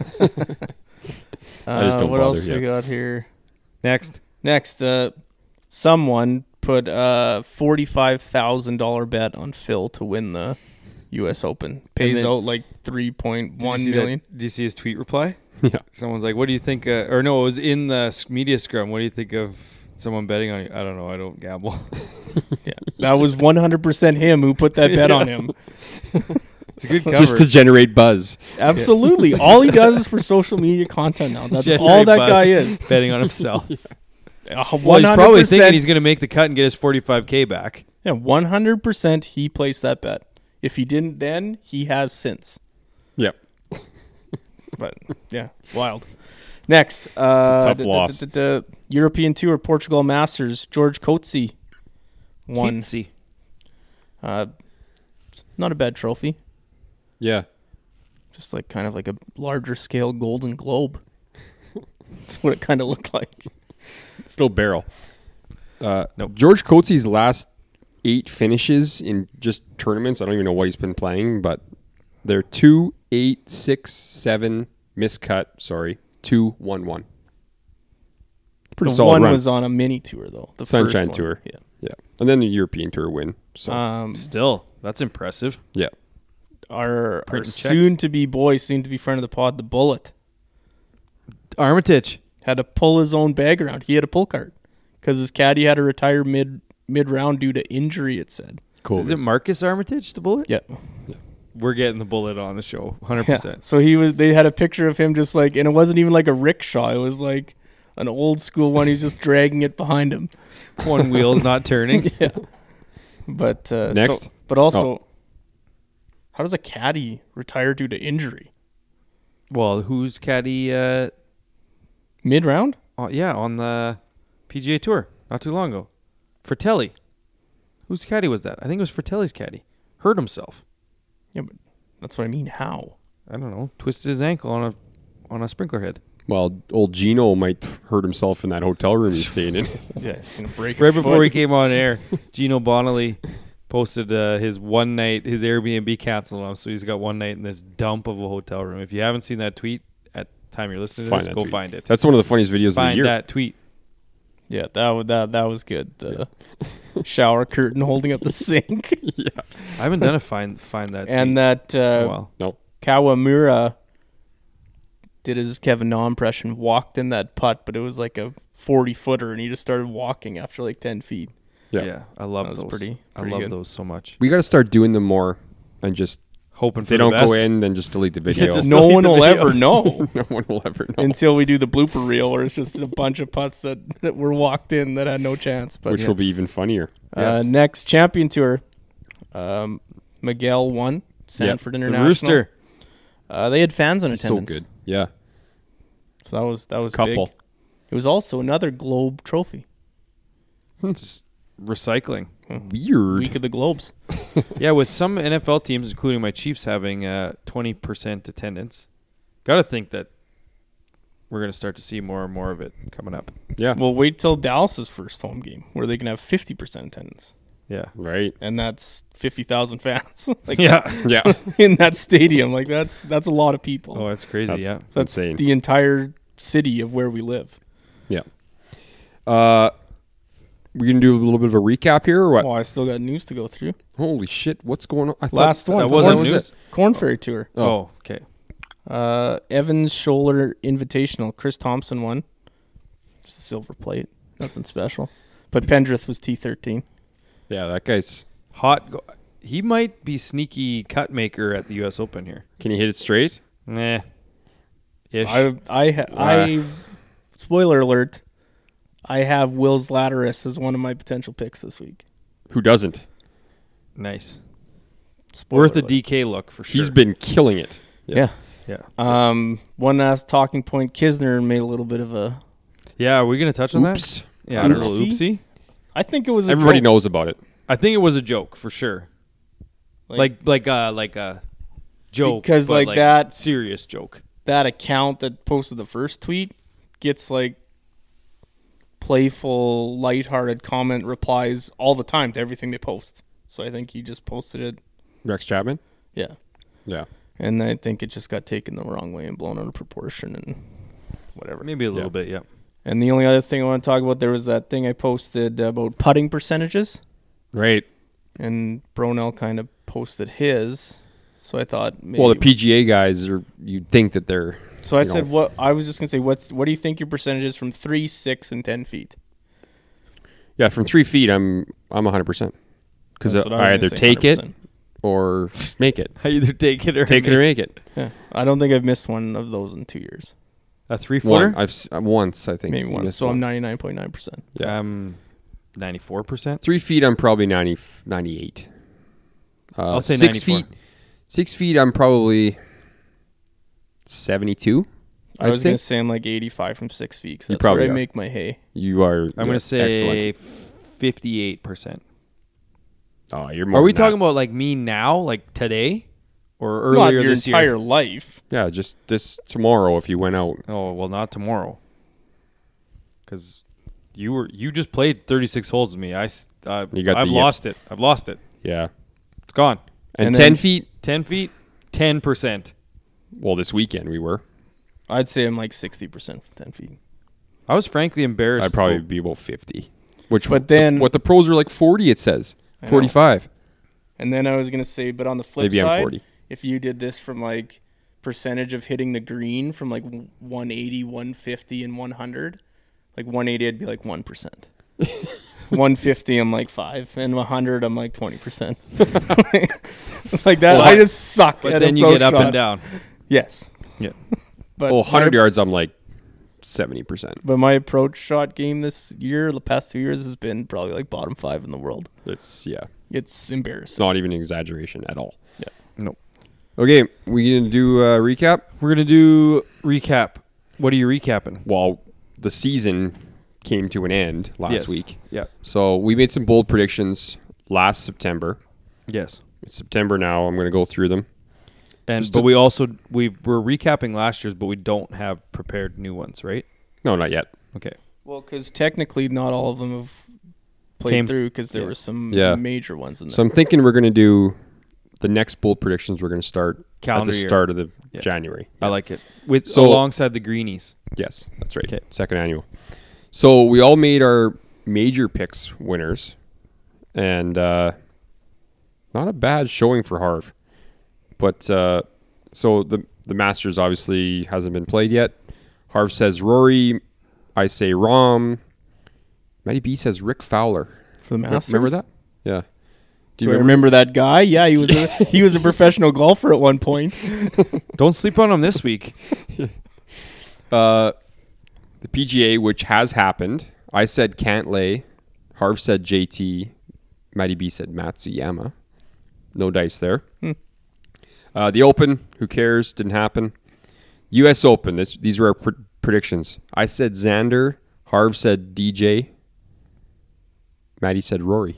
I just don't what bother, else yeah. we got here? Next. Next, someone put a $45,000 bet on Phil to win the U.S. Open. Pays then- out like $3.1 Did you see million. Did you see his tweet reply? Yeah. Someone's like, what do you think? Or no, it was in the media scrum. What do you think of someone betting on you? I don't know. I don't gamble. Yeah, that was 100% him who put that bet on him. It's a good cover. Just to generate buzz. Absolutely. All he does is for social media content now. That's Generate all that buzz, guy is. betting on himself. 100%, Well, he's probably thinking he's going to make the cut and get his $45K back. Yeah, 100% he placed that bet. If he didn't then, he has since. Yep. But yeah, wild. Next, tough loss. European Tour Portugal Masters. George Coetzee won. Heatsy. Not a bad trophy. Yeah. Just like kind of like a larger scale Golden Globe. That's what it kind of looked like. It's no barrel. Nope. George Coetzee's last 8 finishes in just tournaments, I don't even know what he's been playing, but they're 2, 8, 6, 7, miscut, sorry, 2-1-1. Pretty The solid one run. was on a mini tour though. The Sunshine first one. Tour. Yeah. Yeah. And then the European Tour win. So, Still, that's impressive. yeah. Our Printing checks. soon-to-be boy, soon-to-be friend of the pod, the Bullet, Armitage. had to pull his own bag around. He had a pull cart because his caddy had to retire mid-round due to injury, it said. Cool. Is it Marcus Armitage, the Bullet? Yeah. We're getting the Bullet on the show, 100%. Yeah. So they had a picture of him just like, and it wasn't even like a rickshaw. It was like an old school one. He's just dragging it behind him. One wheel's not turning. Yeah. But Next? but also, how does a caddy retire due to injury? Well, who's caddy? Mid-round? Yeah, on the PGA Tour not too long ago. Fratelli. Whose caddy was that? I think it was Fratelli's caddy. Hurt himself. Yeah, but that's what I mean. How? I don't know. Twisted his ankle on a sprinkler head. Well, old Gino might hurt himself in that hotel room he's staying in. Yeah, he's gonna break. Right a before foot. we came on air, Gino Bonnelly posted his one night, his Airbnb canceled on him, so he's got one night in this dump of a hotel room. If you haven't seen that tweet at the time you're listening to Find this, that go tweet. find it. That's one of the funniest videos of the Find year. that tweet. Yeah, that was good. The shower curtain holding up the sink, I haven't done a find that and tweet that in a while. Nope. Kawamura did his Kevin Na impression, walked in that putt, but it was like a 40-footer, and he just started walking after like 10 feet. Yeah. I love That was those. pretty I love good. those so much. We got to start doing them more and just, Hoping if for they the don't best. go in, then just delete the video. just- No delete one the will video. ever know No one will ever know. until we do the blooper reel, where it's just a bunch of putts that were walked in that had no chance. But Which will be even funnier. next Champion Tour, Miguel won Sanford The International. Rooster. They had fans in He's attendance. so good. Yeah. So that was Couple. big. It was also another Globe trophy. Just recycling. Weird. Week of the Globes. Yeah, with some NFL teams, including my Chiefs, having 20% attendance, got to think that we're going to start to see more and more of it coming up. Yeah. Well, wait till Dallas's first home game, where they can have 50% attendance, Yeah. Right. and that's 50,000 fans. Like Yeah. Yeah. in that stadium, like that's a lot of people. Oh, that's crazy. That's- Yeah. that's insane. the entire city of where we live. Yeah. We're going to do a little bit of a recap here or what? Oh, I still got news to go through. Holy shit. What's going on? I thought Last one. That wasn't Corn- news. Corn Ferry Tour. Oh, okay. Evans Scholler Invitational. Chris Thompson won. Just a silver plate. Nothing special. But Pendrith was T13. Yeah, that guy's. He might be sneaky cut maker at the U.S. Open here. Can he hit it straight? Nah. Ish. I spoiler alert, I have Wills Latteris as one of my potential picks this week. Who doesn't? Nice. Spoiler Worth a alert. DK look for sure. He's been killing it. Yeah. Yeah. One last talking point. Kisner made a little bit of a. Yeah, are we going to touch on that? Oops. Yeah, a little Oopsie? oopsie. I think it was. A Everybody joke. knows about it. I think it was a joke for sure. Like a joke, Because, but like, that- serious joke. That account that posted the first tweet gets like playful, lighthearted comment replies all the time to everything they post. So I think he just posted it. Rex Chapman? Yeah. Yeah. And I think it just got taken the wrong way and blown out of proportion and whatever. Maybe a little bit, yeah. And the only other thing I want to talk about, there was that thing I posted about putting percentages. Right. And Bronell kind of posted his. So I thought maybe. Well, the PGA guys are. You'd think that they're. So I you said, know. what I was just gonna say, what do you think your percentage is from 3, 6, and 10 feet? Yeah, from 3 feet, I'm 100%. Because That's what was I gonna either say, take it 100%. or make it. I either take it or Take it or make it. Yeah, I don't think I've missed one of those in 2 years. a 3-footer. One. Once, I think. Maybe you once. missed So I'm one. 99.9%. Yeah. 94%. 3 feet, I'm probably 98. I'll say 6 94. feet. 6 feet, I'm probably 72. I was gonna say I'm like 85 from 6 feet. 'Cause You that's where probably I are. make my hay. You are. I'm going to say excellent. 58%. Oh, you're more. Are we than that. talking about like me now, like today, or Not earlier your this entire year? life. Yeah, just this tomorrow if you went out. Oh well, not tomorrow, because you just played 36 holes with me. You got I've the lost it. I've lost it. Yeah. It's gone. And And 10 then- feet. 10 feet, 10%. Well, this weekend we were. I'd say I'm like 60% from 10 feet. I was frankly embarrassed. I'd probably be about 50. Which, But then- what the pros are like 40, it says. I know. 45. And then I was going to say, but on the flip Maybe side, I'm 40. if you did this from like percentage of hitting the green from like 180, 150, and 100, like 180, I'd be like 1%. 150, I'm like 5, and 100, I'm like 20%. Like that, Well, I just suck. But at then you approach get up and shots. down. Yes. Yeah. But 100 my, yards, I'm like 70%. But my approach shot game this year, the past 2 years, has been probably like bottom 5 in the world. It's It's embarrassing. It's not even an exaggeration at all. Yeah. Nope. Okay, we gonna do a recap? We're gonna do recap. What are you recapping? Well, the season came to an end last Yes. week. Yeah. So we made some bold predictions last September. Yes. It's September now. I'm going to go through them. And Just but to- we're recapping last year's, but we don't have prepared new ones, right? No, not yet. Okay. Well, because technically not all of them have played Came- through because there yeah. were some Yeah. major ones in there. So I'm thinking we're going to do the next bold predictions. We're going to start Calendar at the year. start of the Yeah. January. I like it. With So- alongside the greenies. Yes, that's right. Okay. Second annual. So we all made our major picks winners, and not a bad showing for Harv. But so the Masters obviously hasn't been played yet. Harv says Rory. I say Rahm. Matty B says Rick Fowler. For the Masters? Remember that? Yeah. Do I remember that guy? Yeah, he was he was a professional golfer at one point. Don't sleep on them this week. The PGA, which has happened, I said Cantlay. Harv said JT. Matty B said Matsuyama. No dice there. The Open, who cares? Didn't happen. U.S. Open, these were our predictions. I said Xander. Harv said DJ. Matty said Rory.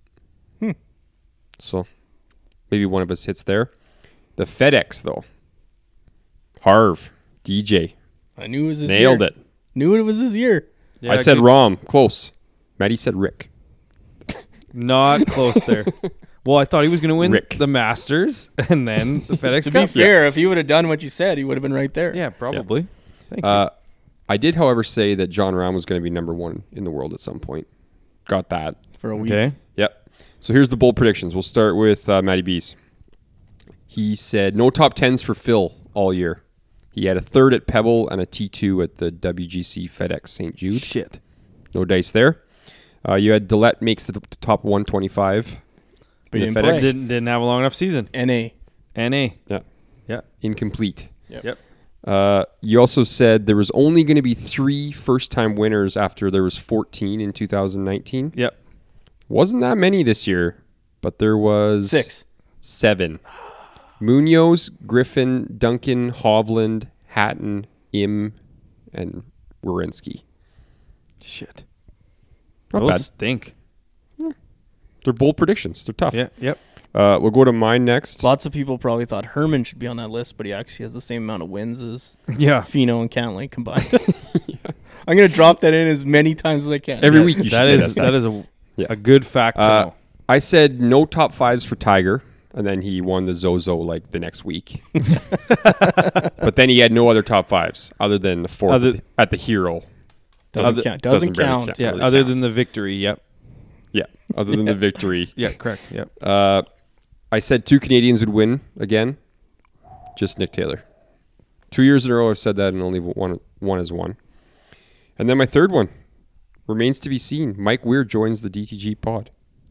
So maybe one of us hits there. The FedEx, though. Harv, DJ. I knew it was his Nailed year. it. Knew it was his year. Yeah, I said good. Rahm. Close. Matty said Rick. Not close there. Well, I thought he was going to win Rick. the Masters and then the FedEx To Cup. be fair, if he would have done what you said, he would have been right there. Yeah, probably. Thank you. I did, however, say that John Rahm was going to be number one in the world at some point. Got that. For a week. Okay. Yep. So here's the bold predictions. We'll start with Matty B's. He said no top 10s for Phil all year. He had a third at Pebble and a T2 at the WGC FedEx St. Jude. Shit. No dice there. You had Dillette makes the top 125. But he in didn't the play. FedEx. Didn't have a long enough season. NA. NA. Yeah. Yeah. Incomplete. Yep. You also said there was only going to be 3 first-time winners after there was 14 in 2019. Yep. Wasn't that many this year, but there was 6. 7. Munoz, Griffin, Duncan, Hovland, Hatton, Im, and Wierenski. Shit. Not Those bad. stink. They're bold predictions. They're tough. Yeah. Yep. We'll go to mine next. Lots of people probably thought Herman should be on that list, but he actually has the same amount of wins as Yeah. Fino and Cantlay combined. I'm going to drop that in as many times as I can. Every week you should That say is that. that is a Yeah. a good fact to know. I said no top 5s for Tiger, and then he won the Zozo like the next week. But then he had no other top 5s other than the 4th at the Hero. Doesn't count. Doesn't barely count. count. Yeah. really Other count. than the victory. Yep. Yeah, other than the victory. Yeah. Correct. Yep. I said 2 Canadians would win again. Just Nick Taylor. 2 years in a row I've said that, and only one has won. And then my third one remains to be seen. Mike Weir joins the DTG pod.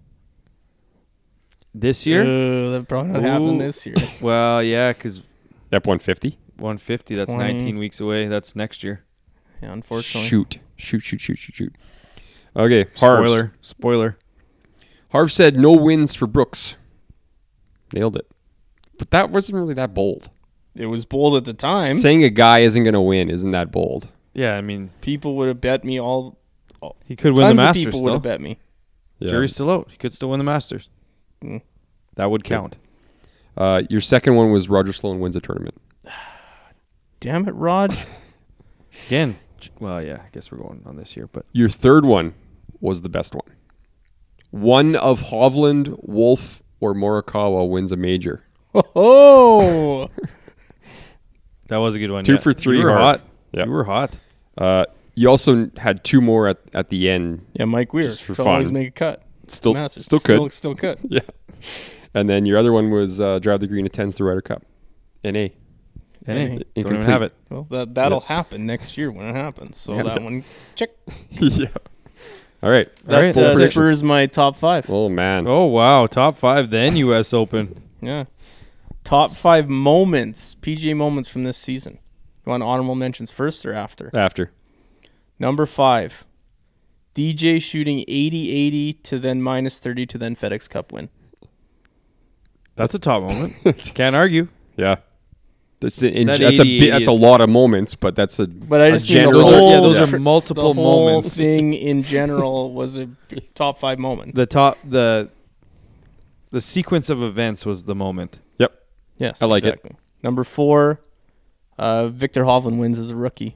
This year. That probably not happening Ooh. this year. Well, yeah, because Ep 150. 150. That's 20. 19 weeks away. That's next year. Yeah, unfortunately. Shoot. Okay, Harv. Spoiler. Harv said no wins for Brooks. Nailed it. But that wasn't really that bold. It was bold at the time. Saying a guy isn't going to win isn't that bold. Yeah. I mean, People would have bet me all. he could win Tons the of Masters people would still. have bet me. Yeah. Jury's still out. He could still win the Masters. Mm. That would count. Your second one was Roger Sloan wins a tournament. Damn it, Raj. Again. Well, yeah. I guess we're going on this year, but Your third one was the best one. One of Hovland, Wolf, or Morikawa wins a major. Oh, That was a good one. Two yeah. for three, You were Harv. hot. Yep. You were hot. You also had two more at the end. Yeah, Mike Weir. Just for He'll always fun. make a cut. Still Masters. could. Still could. Yeah. And then your other one was Drive the Green attends the Ryder Cup. NA. Hey, don't even Incomplete. have it. Well, that'll happen next year when it happens. So Yeah. that one, check. Yeah. All right. That Bold predictions. spurs my top 5. Oh, man. Oh, wow. Top 5 then U.S. Open. Yeah. Top 5 moments, PGA moments from this season. You want honorable mentions first or after? After. Number 5, DJ shooting 80-80 to then -30 to then FedEx Cup win. That's a top moment. Can't argue. Yeah. That's That that's a lot of moments, but that's a But I a just mean the general- whole, those Yeah. are multiple the whole moments. thing in general was a top 5 moment. The sequence of events was the moment. Yep. Yes, I like it. exactly. Number 4, Victor Hovland wins as a rookie.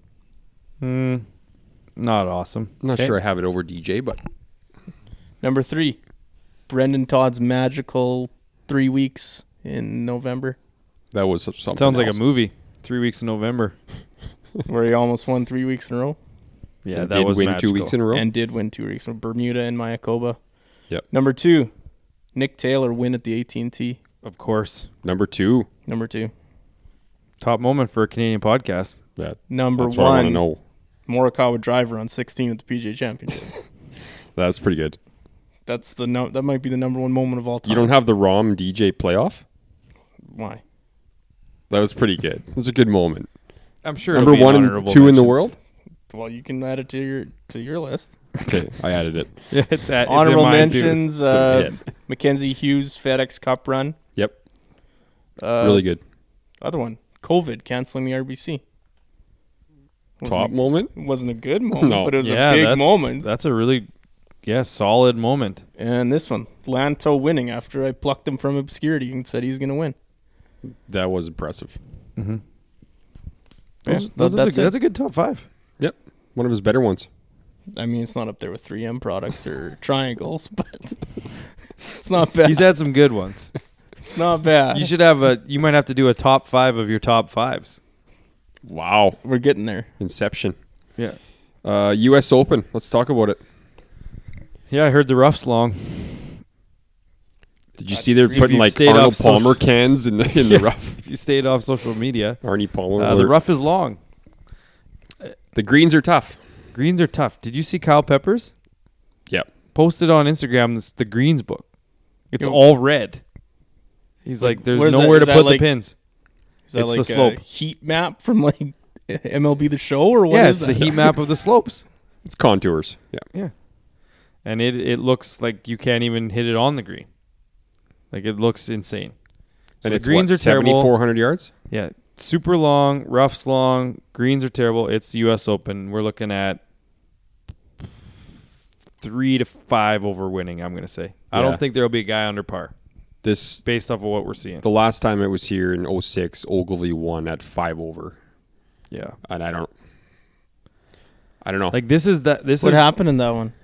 Not awesome. I'm not Okay. sure I have it over DJ, but Number 3, Brendan Todd's magical 3 weeks in November, that was something. Sounds like else. a movie. 3 weeks in November. where he almost won 3 weeks in a row Yeah, And that did was win magical. 2 weeks in a row. and did win 2 weeks from Bermuda and Mayakoba. Yep. Number 2, Nick Taylor win at the AT&T. Of course. Number 2. Number 2. Top moment for a Canadian podcast. Number That's what I want to 1, know. Morikawa driver on 16 at the PGA Championship. That's pretty good. That's that might be the number 1 moment of all time. You don't have the ROM DJ playoff? Why? That was pretty good. It was a good moment. I'm sure Number it'll be 1 and honorable 2 in the mentions. world? Well, you can add it to your list. Okay, I added it. Yeah, it's in Honorable mine, too. mentions: It's a hit. Mackenzie Hughes FedEx Cup run. Yep. Uh, Really good. Other one: COVID canceling the RBC. Top moment? It wasn't a good moment, No. but it was Yeah, a big that's, moment. That's a really, solid moment. And this one, Lanto winning after I plucked him from obscurity and said he's going to win. That was impressive. Mm-hmm. Yeah, that's it. That's a good top 5. Yep. One of his better ones. I mean, it's not up there with 3M products or triangles, but it's not bad. He's had some good ones. It's not bad. You might have to do a top 5 of your top 5s. Wow. We're getting there. Inception. Yeah. U.S. Open. Let's talk about it. Yeah, I heard the rough's long. Did you see they're If putting you've like stayed Arnold off social- Palmer cans in the rough? If you stayed off social media, Arnie Palmer. the rough is long. The greens are tough. Greens are tough. Did you see Kyle Peppers? Yep. Posted on Instagram the greens book. It's Yo. all red. He's like, there's What is that? nowhere Is to that put like- the pins. Is that It's like the slope. a heat map from like MLB The Show or what Yeah, is it's that? the heat map of the slopes. It's contours. Yeah. Yeah. And it looks like you can't even hit it on the green. Like, it looks insane. So And the it's greens what, are terrible. 7,400 yards? Yeah. Super long, roughs long, greens are terrible. It's the U.S. Open. We're looking at 3 to 5 over winning, I'm going to say. I Yeah. don't think there'll be a guy under par This based off of what we're seeing. the last time it was here in 06, Ogilvy won at 5 over. Yeah. And I don't know. Like, this is What happened in that one?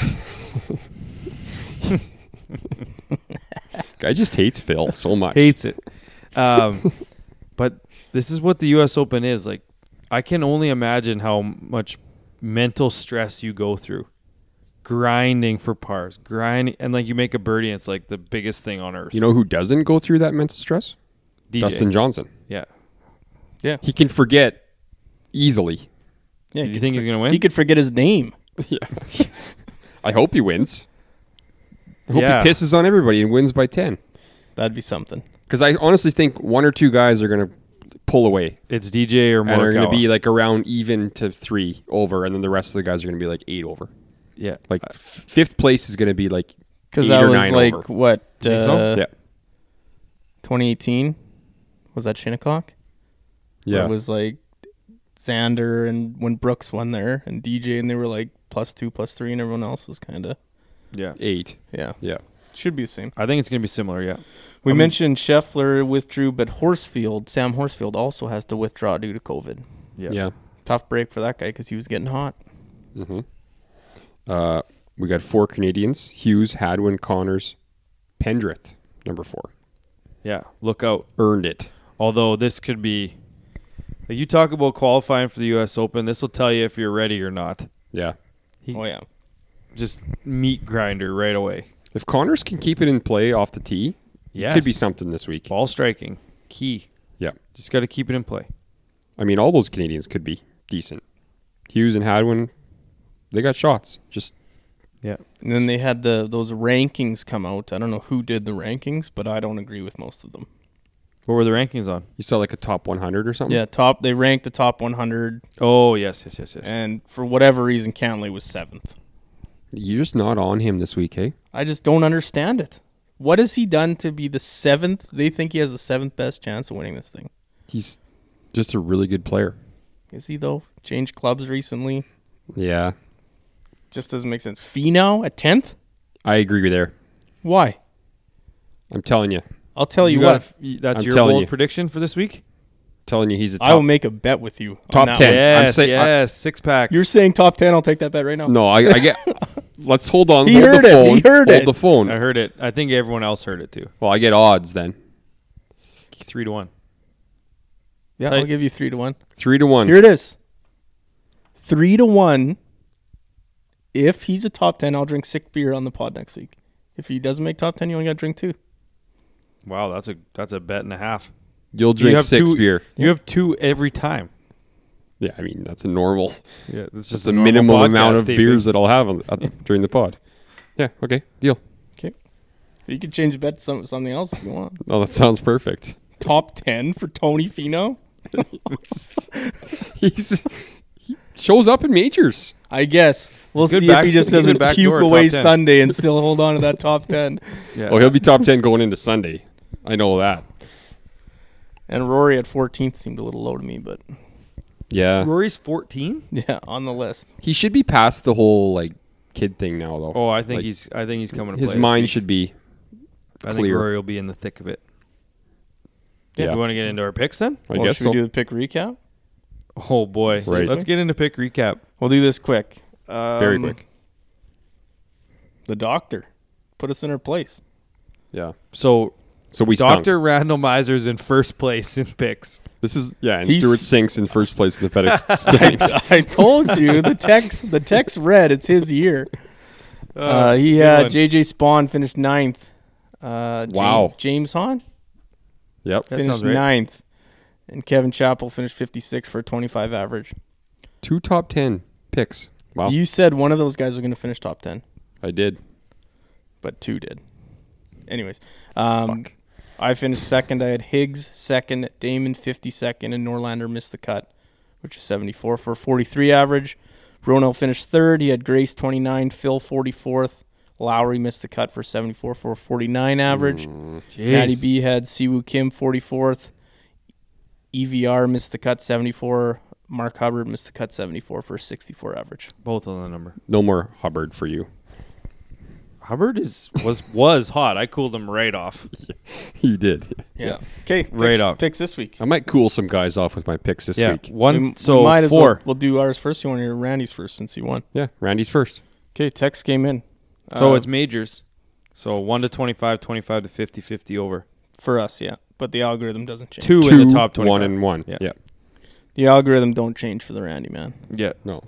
Guy just hates Phil so much. hates it. But this is what the U.S. Open is. Like, I can only imagine how much mental stress you go through. Grinding for pars. And like, you make a birdie and it's like the biggest thing on earth. You know who doesn't go through that mental stress? DJ. Dustin Johnson. Yeah. He can forget easily. Yeah, Do you think he's going to win? He could forget his name. I hope he wins. I hope Yeah. he pisses on everybody and wins by 10. That'd be something. Because I honestly think 1 or 2 guys are going to pull away. It's DJ or And are going Morikawa. to be like around even to 3 over. And then the rest of the guys are going to be like 8 over. Yeah. Like 5th place is going to be like Because 8 that or was 9 like, over. what, Think so? Yeah. 2018? Was that Shinnecock? Where Yeah. It was like Xander and when Brooks won there and DJ and they were like +2, +3 and everyone else was kind of, Yeah. 8. yeah. Yeah. Should be the same. I think it's going to be similar, yeah. We mentioned Scheffler withdrew, but Sam Horsfield also has to withdraw due to COVID. Yeah. Tough break for that guy because he was getting hot. Mm-hmm. We got 4 Canadians: Hughes, Hadwin, Connors, Pendrith, number 4. Yeah. Look out. Earned it. Although this could be Like, you talk about qualifying for the U.S. Open, this will tell you if you're ready or not. Yeah. Oh yeah. Just meat grinder right away. If Connors can keep it in play off the tee, Yes. could be something this week. Ball striking, key. Yeah. Just got to keep it in play. I mean, all those Canadians could be decent. Hughes and Hadwin, they got shots. Just Yeah. And then they had those rankings come out. I don't know who did the rankings, but I don't agree with most of them. What were the rankings on? you saw like a top 100 or something. Yeah, they ranked the top 100, Oh, yes. and for whatever reason, Cantley was 7th. You're just not on him this week, hey? I just don't understand it. What has he done to be the 7th? They think he has the 7th best chance of winning this thing. He's just a really good player. Is he, though? Changed clubs recently. Yeah, Just doesn't make sense. Finau at 10th? I agree with there. Why? I'm telling you. I'll tell you gotta what. that's I'm your telling bold you. prediction for this week? Telling you he's a I will top. make a bet with you. on Top that 10. one. I'm Yes, saying- yes. 6-pack. You're saying top 10. I'll take that bet right now. No, I get. Let's hold on. He hold heard the it. phone. He heard hold it. the phone. I heard it. I think everyone else heard it too. Well, I get odds then. 3-1. Yeah, Tight. I'll give you 3-1. 3-1. Here it is. 3-1. If he's a top 10, I'll drink 6 beer on the pod next week. If he doesn't make top 10, you only got to drink 2. Wow, that's a bet and a half. You'll drink have 6 two- beer. You have 2 every time. Yeah, I mean that's a normal. Yeah, that's Just the minimum amount of beers that I'll have during the pod. Yeah. Okay. Deal. Okay. You could change the bet to something else if you want. Oh, that sounds perfect. Top 10 for Tony Finau? He shows up in majors. I guess. We'll Good see back- if he just good doesn't back puke door, away top 10. Sunday and still hold on to that top 10. Yeah. Oh, he'll be top 10 going into Sunday. I know that. And Rory at 14th seemed a little low to me, but Yeah. Rory's 14? yeah, on the list. He should be past the whole like kid thing now, though. Oh, I think Like, he's coming to his play this mind week. should be. I think clear. Rory will be in the thick of it. Yeah. We want to get into our picks then? I Well, guess should so. we do the pick recap? Oh boy. Right. Let's get into pick recap. We'll do this quick. Very quick. The doctor put us in our place. Yeah. So So we stunk. Dr. Randall Miser's in first place in picks. This is and He's- Stuart Sinks in first place in the FedEx Stakes. I told you the text read it's his year. He good had one. JJ Spawn finished 9th. Wow. James Hahn Yep. That finished sounds right. 9th. And Kevin Chappell finished 56 for a 25 average. 2 top 10 picks. Wow. You said one of those guys was going to finish top 10, I did. but 2 did. Anyways, Fuck. I finished 2nd. I had Higgs 2nd, Damon 52nd, and Norlander missed the cut, which is 74 for a 43 average. Ronell finished 3rd. He had Grace 29, Phil 44th. Lowry missed the cut for 74 for a 49 average. Matty Jeez. B had Siwoo Kim 44th. EVR missed the cut 74. Mark Hubbard missed the cut 74 for a 64 average. Both on the number. No more Hubbard for you. Hubbard was hot. I cooled him right off. You did. Yeah. Okay. Right off. Picks this week. I might cool some guys off with my picks this week. One. We So might as 4. well, we'll do ours first. You want to hear Randy's first since he won. Yeah. Randy's first. Okay. Text came in. So it's majors. So 1 to 25, 25 to 50, 50 over. for us, yeah. But the algorithm doesn't change. 2 in the top 25. 1 and 1. Yeah. Yeah. The algorithm don't change for the Randy man. Yeah. No.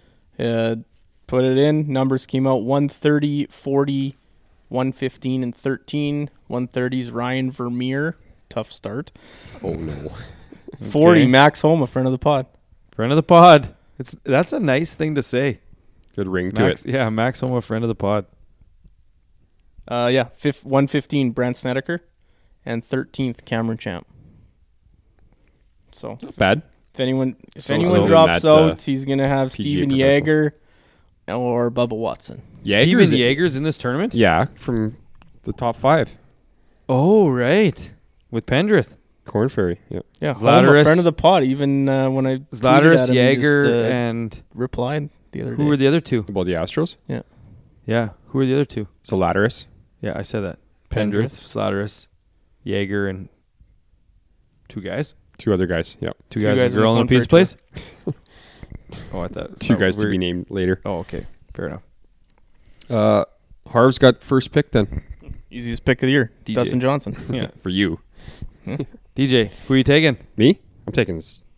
Put it in. Numbers came out 130, 40, 115, and 13. 130's Ryan Vermeer. Tough start. Oh no. 40, Okay. Max Homa, friend of the pod. Friend of the pod. That's a nice thing to say. Good ring to Max, it. yeah, Max Homa, friend of the pod. 115, Brant Snedeker. And 13th, Cameron Champ. So Not bad. if anyone So drops that, out, he's gonna have PGA Steven professional. Yeager or Bubba Watson. Steven Yeager's Yeager's in this tournament? Yeah, from the top 5. Oh, right. With Pendrith. Corn Ferry. Yeah. Yeah, Zlatoris- Homa, friend of the pod. Even when I Zlatoris, tweeted at him, he Yeager, just, and replied the other day. who were the other two? About the Astros. Yeah, who were the other two? So Latteris. Yeah, I said that. Pendrith. Pendrith, Zlatoris, Yeager, and 2 guys? 2 other guys. Yeah. 2 Two guys, guys a girl in a and a pizza Corn place? Oh, I thought. 2 guys to we're- be named later. Oh, okay. Fair enough. Harv's got first pick then. Easiest pick of the year, DJ. Dustin Johnson. Yeah. For you. DJ, who are you taking? Me? I'm taking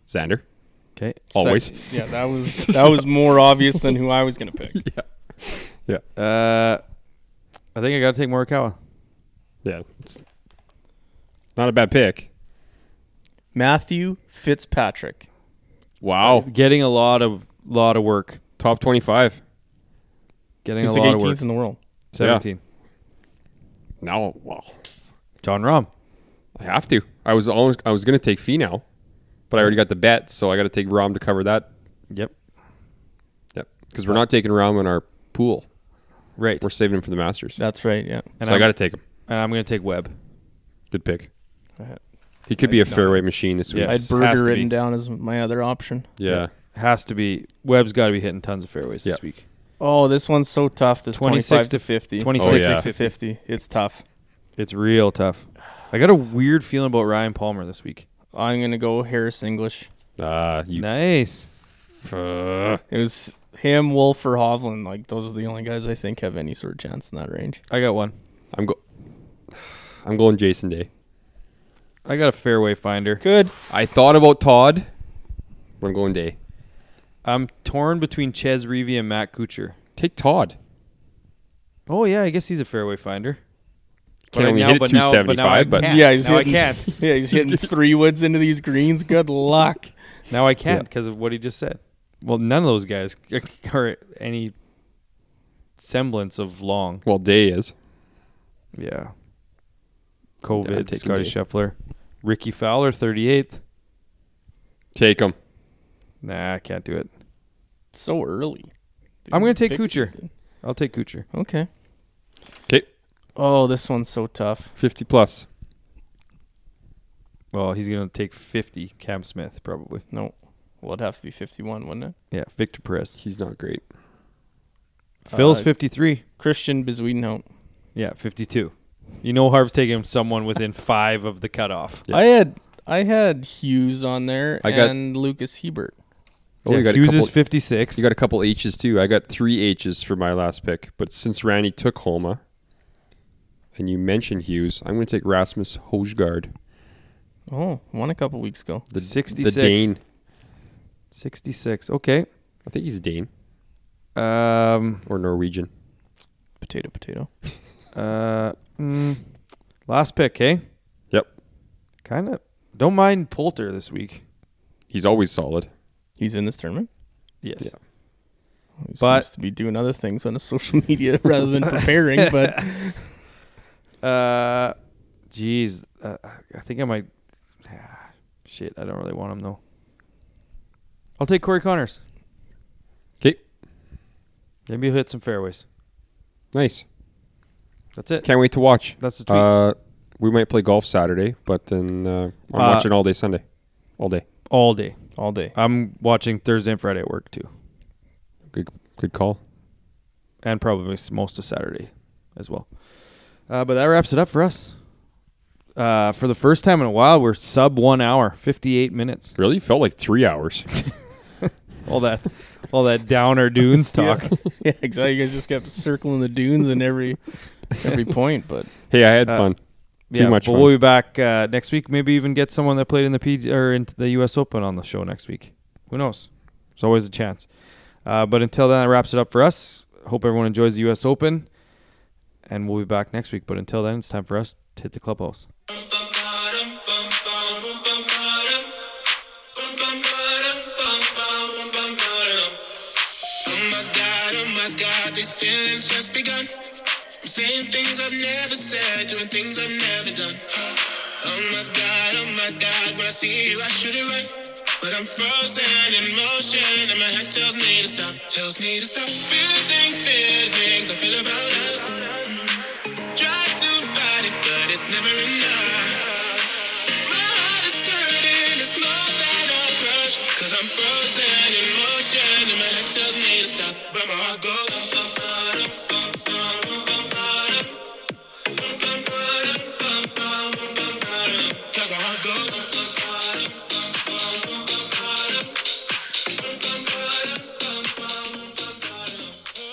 Xander. Okay. Always. Yeah, that was more obvious than who I was going to pick. Yeah. I think I got to take Morikawa. Yeah. It's not a bad pick. Matthew Fitzpatrick. Wow. Getting a lot of work. Top 25. Getting He's a like lot of 18th work. in the world. 17. Now, well, John Rahm. I have to. I was going to take Finau, but I already got the bet, so I got to take Rahm to cover that. Yep. Yep. Because we're not taking Rahm in our pool. Right. We're saving him for the Masters. That's right, yeah. And So I got to take him. And I'm going to take Webb. Good pick. Right. He could be a fairway machine this week. Yeah. I had Has Berger to written be. down as my other option. Yeah. Has to be. Webb's got to be hitting tons of fairways this Yeah. week. Oh, this one's so tough. This 26 25 to to 50. 26 Oh, yeah. to 50. It's tough. It's real tough. I got a weird feeling about Ryan Palmer this week. I'm going to go Harris English. Nice. It was him, Wolf, or Hovland. Like, those are the only guys I think have any sort of chance in that range. I got one. I'm going Jason Day. I got a fairway finder. Good. I thought about Todd, but I'm going Day. I'm torn between Ches Reavie and Matt Kuchar. Take Todd. Oh, yeah, I guess he's a fairway finder. Can only hit it 275, but Yeah, he's now I hitting, can't. Yeah, he's hitting 3 woods into these greens. Good luck. Now I can't because of what he just said. Well, none of those guys are any semblance of long. well, Day is. Yeah. Yeah, COVID, I'm taking Scotty Day. Scheffler. Ricky Fowler, 38th. Take him. Nah, I can't do it. So early. I'm gonna take Big Kuchar. season. I'll take Kuchar. Okay. Okay. Oh, this one's so tough. 50 plus. Well, he's going to take 50, Cam Smith, probably. No. Well, it'd have to be 51, wouldn't it? Yeah, Victor Perez. He's not great. Phil's 53. Christian Bezuidenhout. Yeah, 52. You know Harv's taking someone within 5 of the cutoff. Yeah. I had Hughes on there I got- and Lucas Hebert. Oh, Yeah, you got Hughes a couple, is 56. You got a couple H's too. I got 3 H's for my last pick, but since Randy took Holma, and you mentioned Hughes, I'm going to take Rasmus Højgaard. Oh, won a couple weeks ago. The 66. The Dane. 66. Okay. I think he's Dane Um. or Norwegian. Potato. Last pick, eh? Yep. Kind of. Don't mind Poulter this week. He's always solid. He's in this tournament. Yes. Yeah. He But- seems to be doing other things on his social media rather than preparing. But Geez. I think I might. Shit, I don't really want him though. I'll take Corey Connors. Okay. Maybe he'll hit some fairways. Nice. That's it. Can't wait to watch. That's the tweet. We might play golf Saturday, but then I'm watching all day Sunday. All day. All day. all day. I'm watching Thursday and Friday at work too, Good call. and probably most of Saturday as well. But that wraps it up for us. For the first time in a while, we're sub 1 hour, 58 minutes. Really? Felt like 3 hours. All that downer dunes talk. Yeah, exactly. You guys just kept circling the dunes in every point, but Hey, I had fun. Too much but fun. we'll be back next week. Maybe even get someone that played in into the U.S. Open on the show next week. Who knows? There's always a chance. But until then, that wraps it up for us. Hope everyone enjoys the U.S. Open, and we'll be back next week. But until then, it's time for us to hit the clubhouse. Oh my God, these feelings just begun. I'm saying things I've never said, doing things I've never done. Oh my God, when I see you, I should it right. But I'm frozen in motion, and my head tells me to stop. Feelings I feel about us.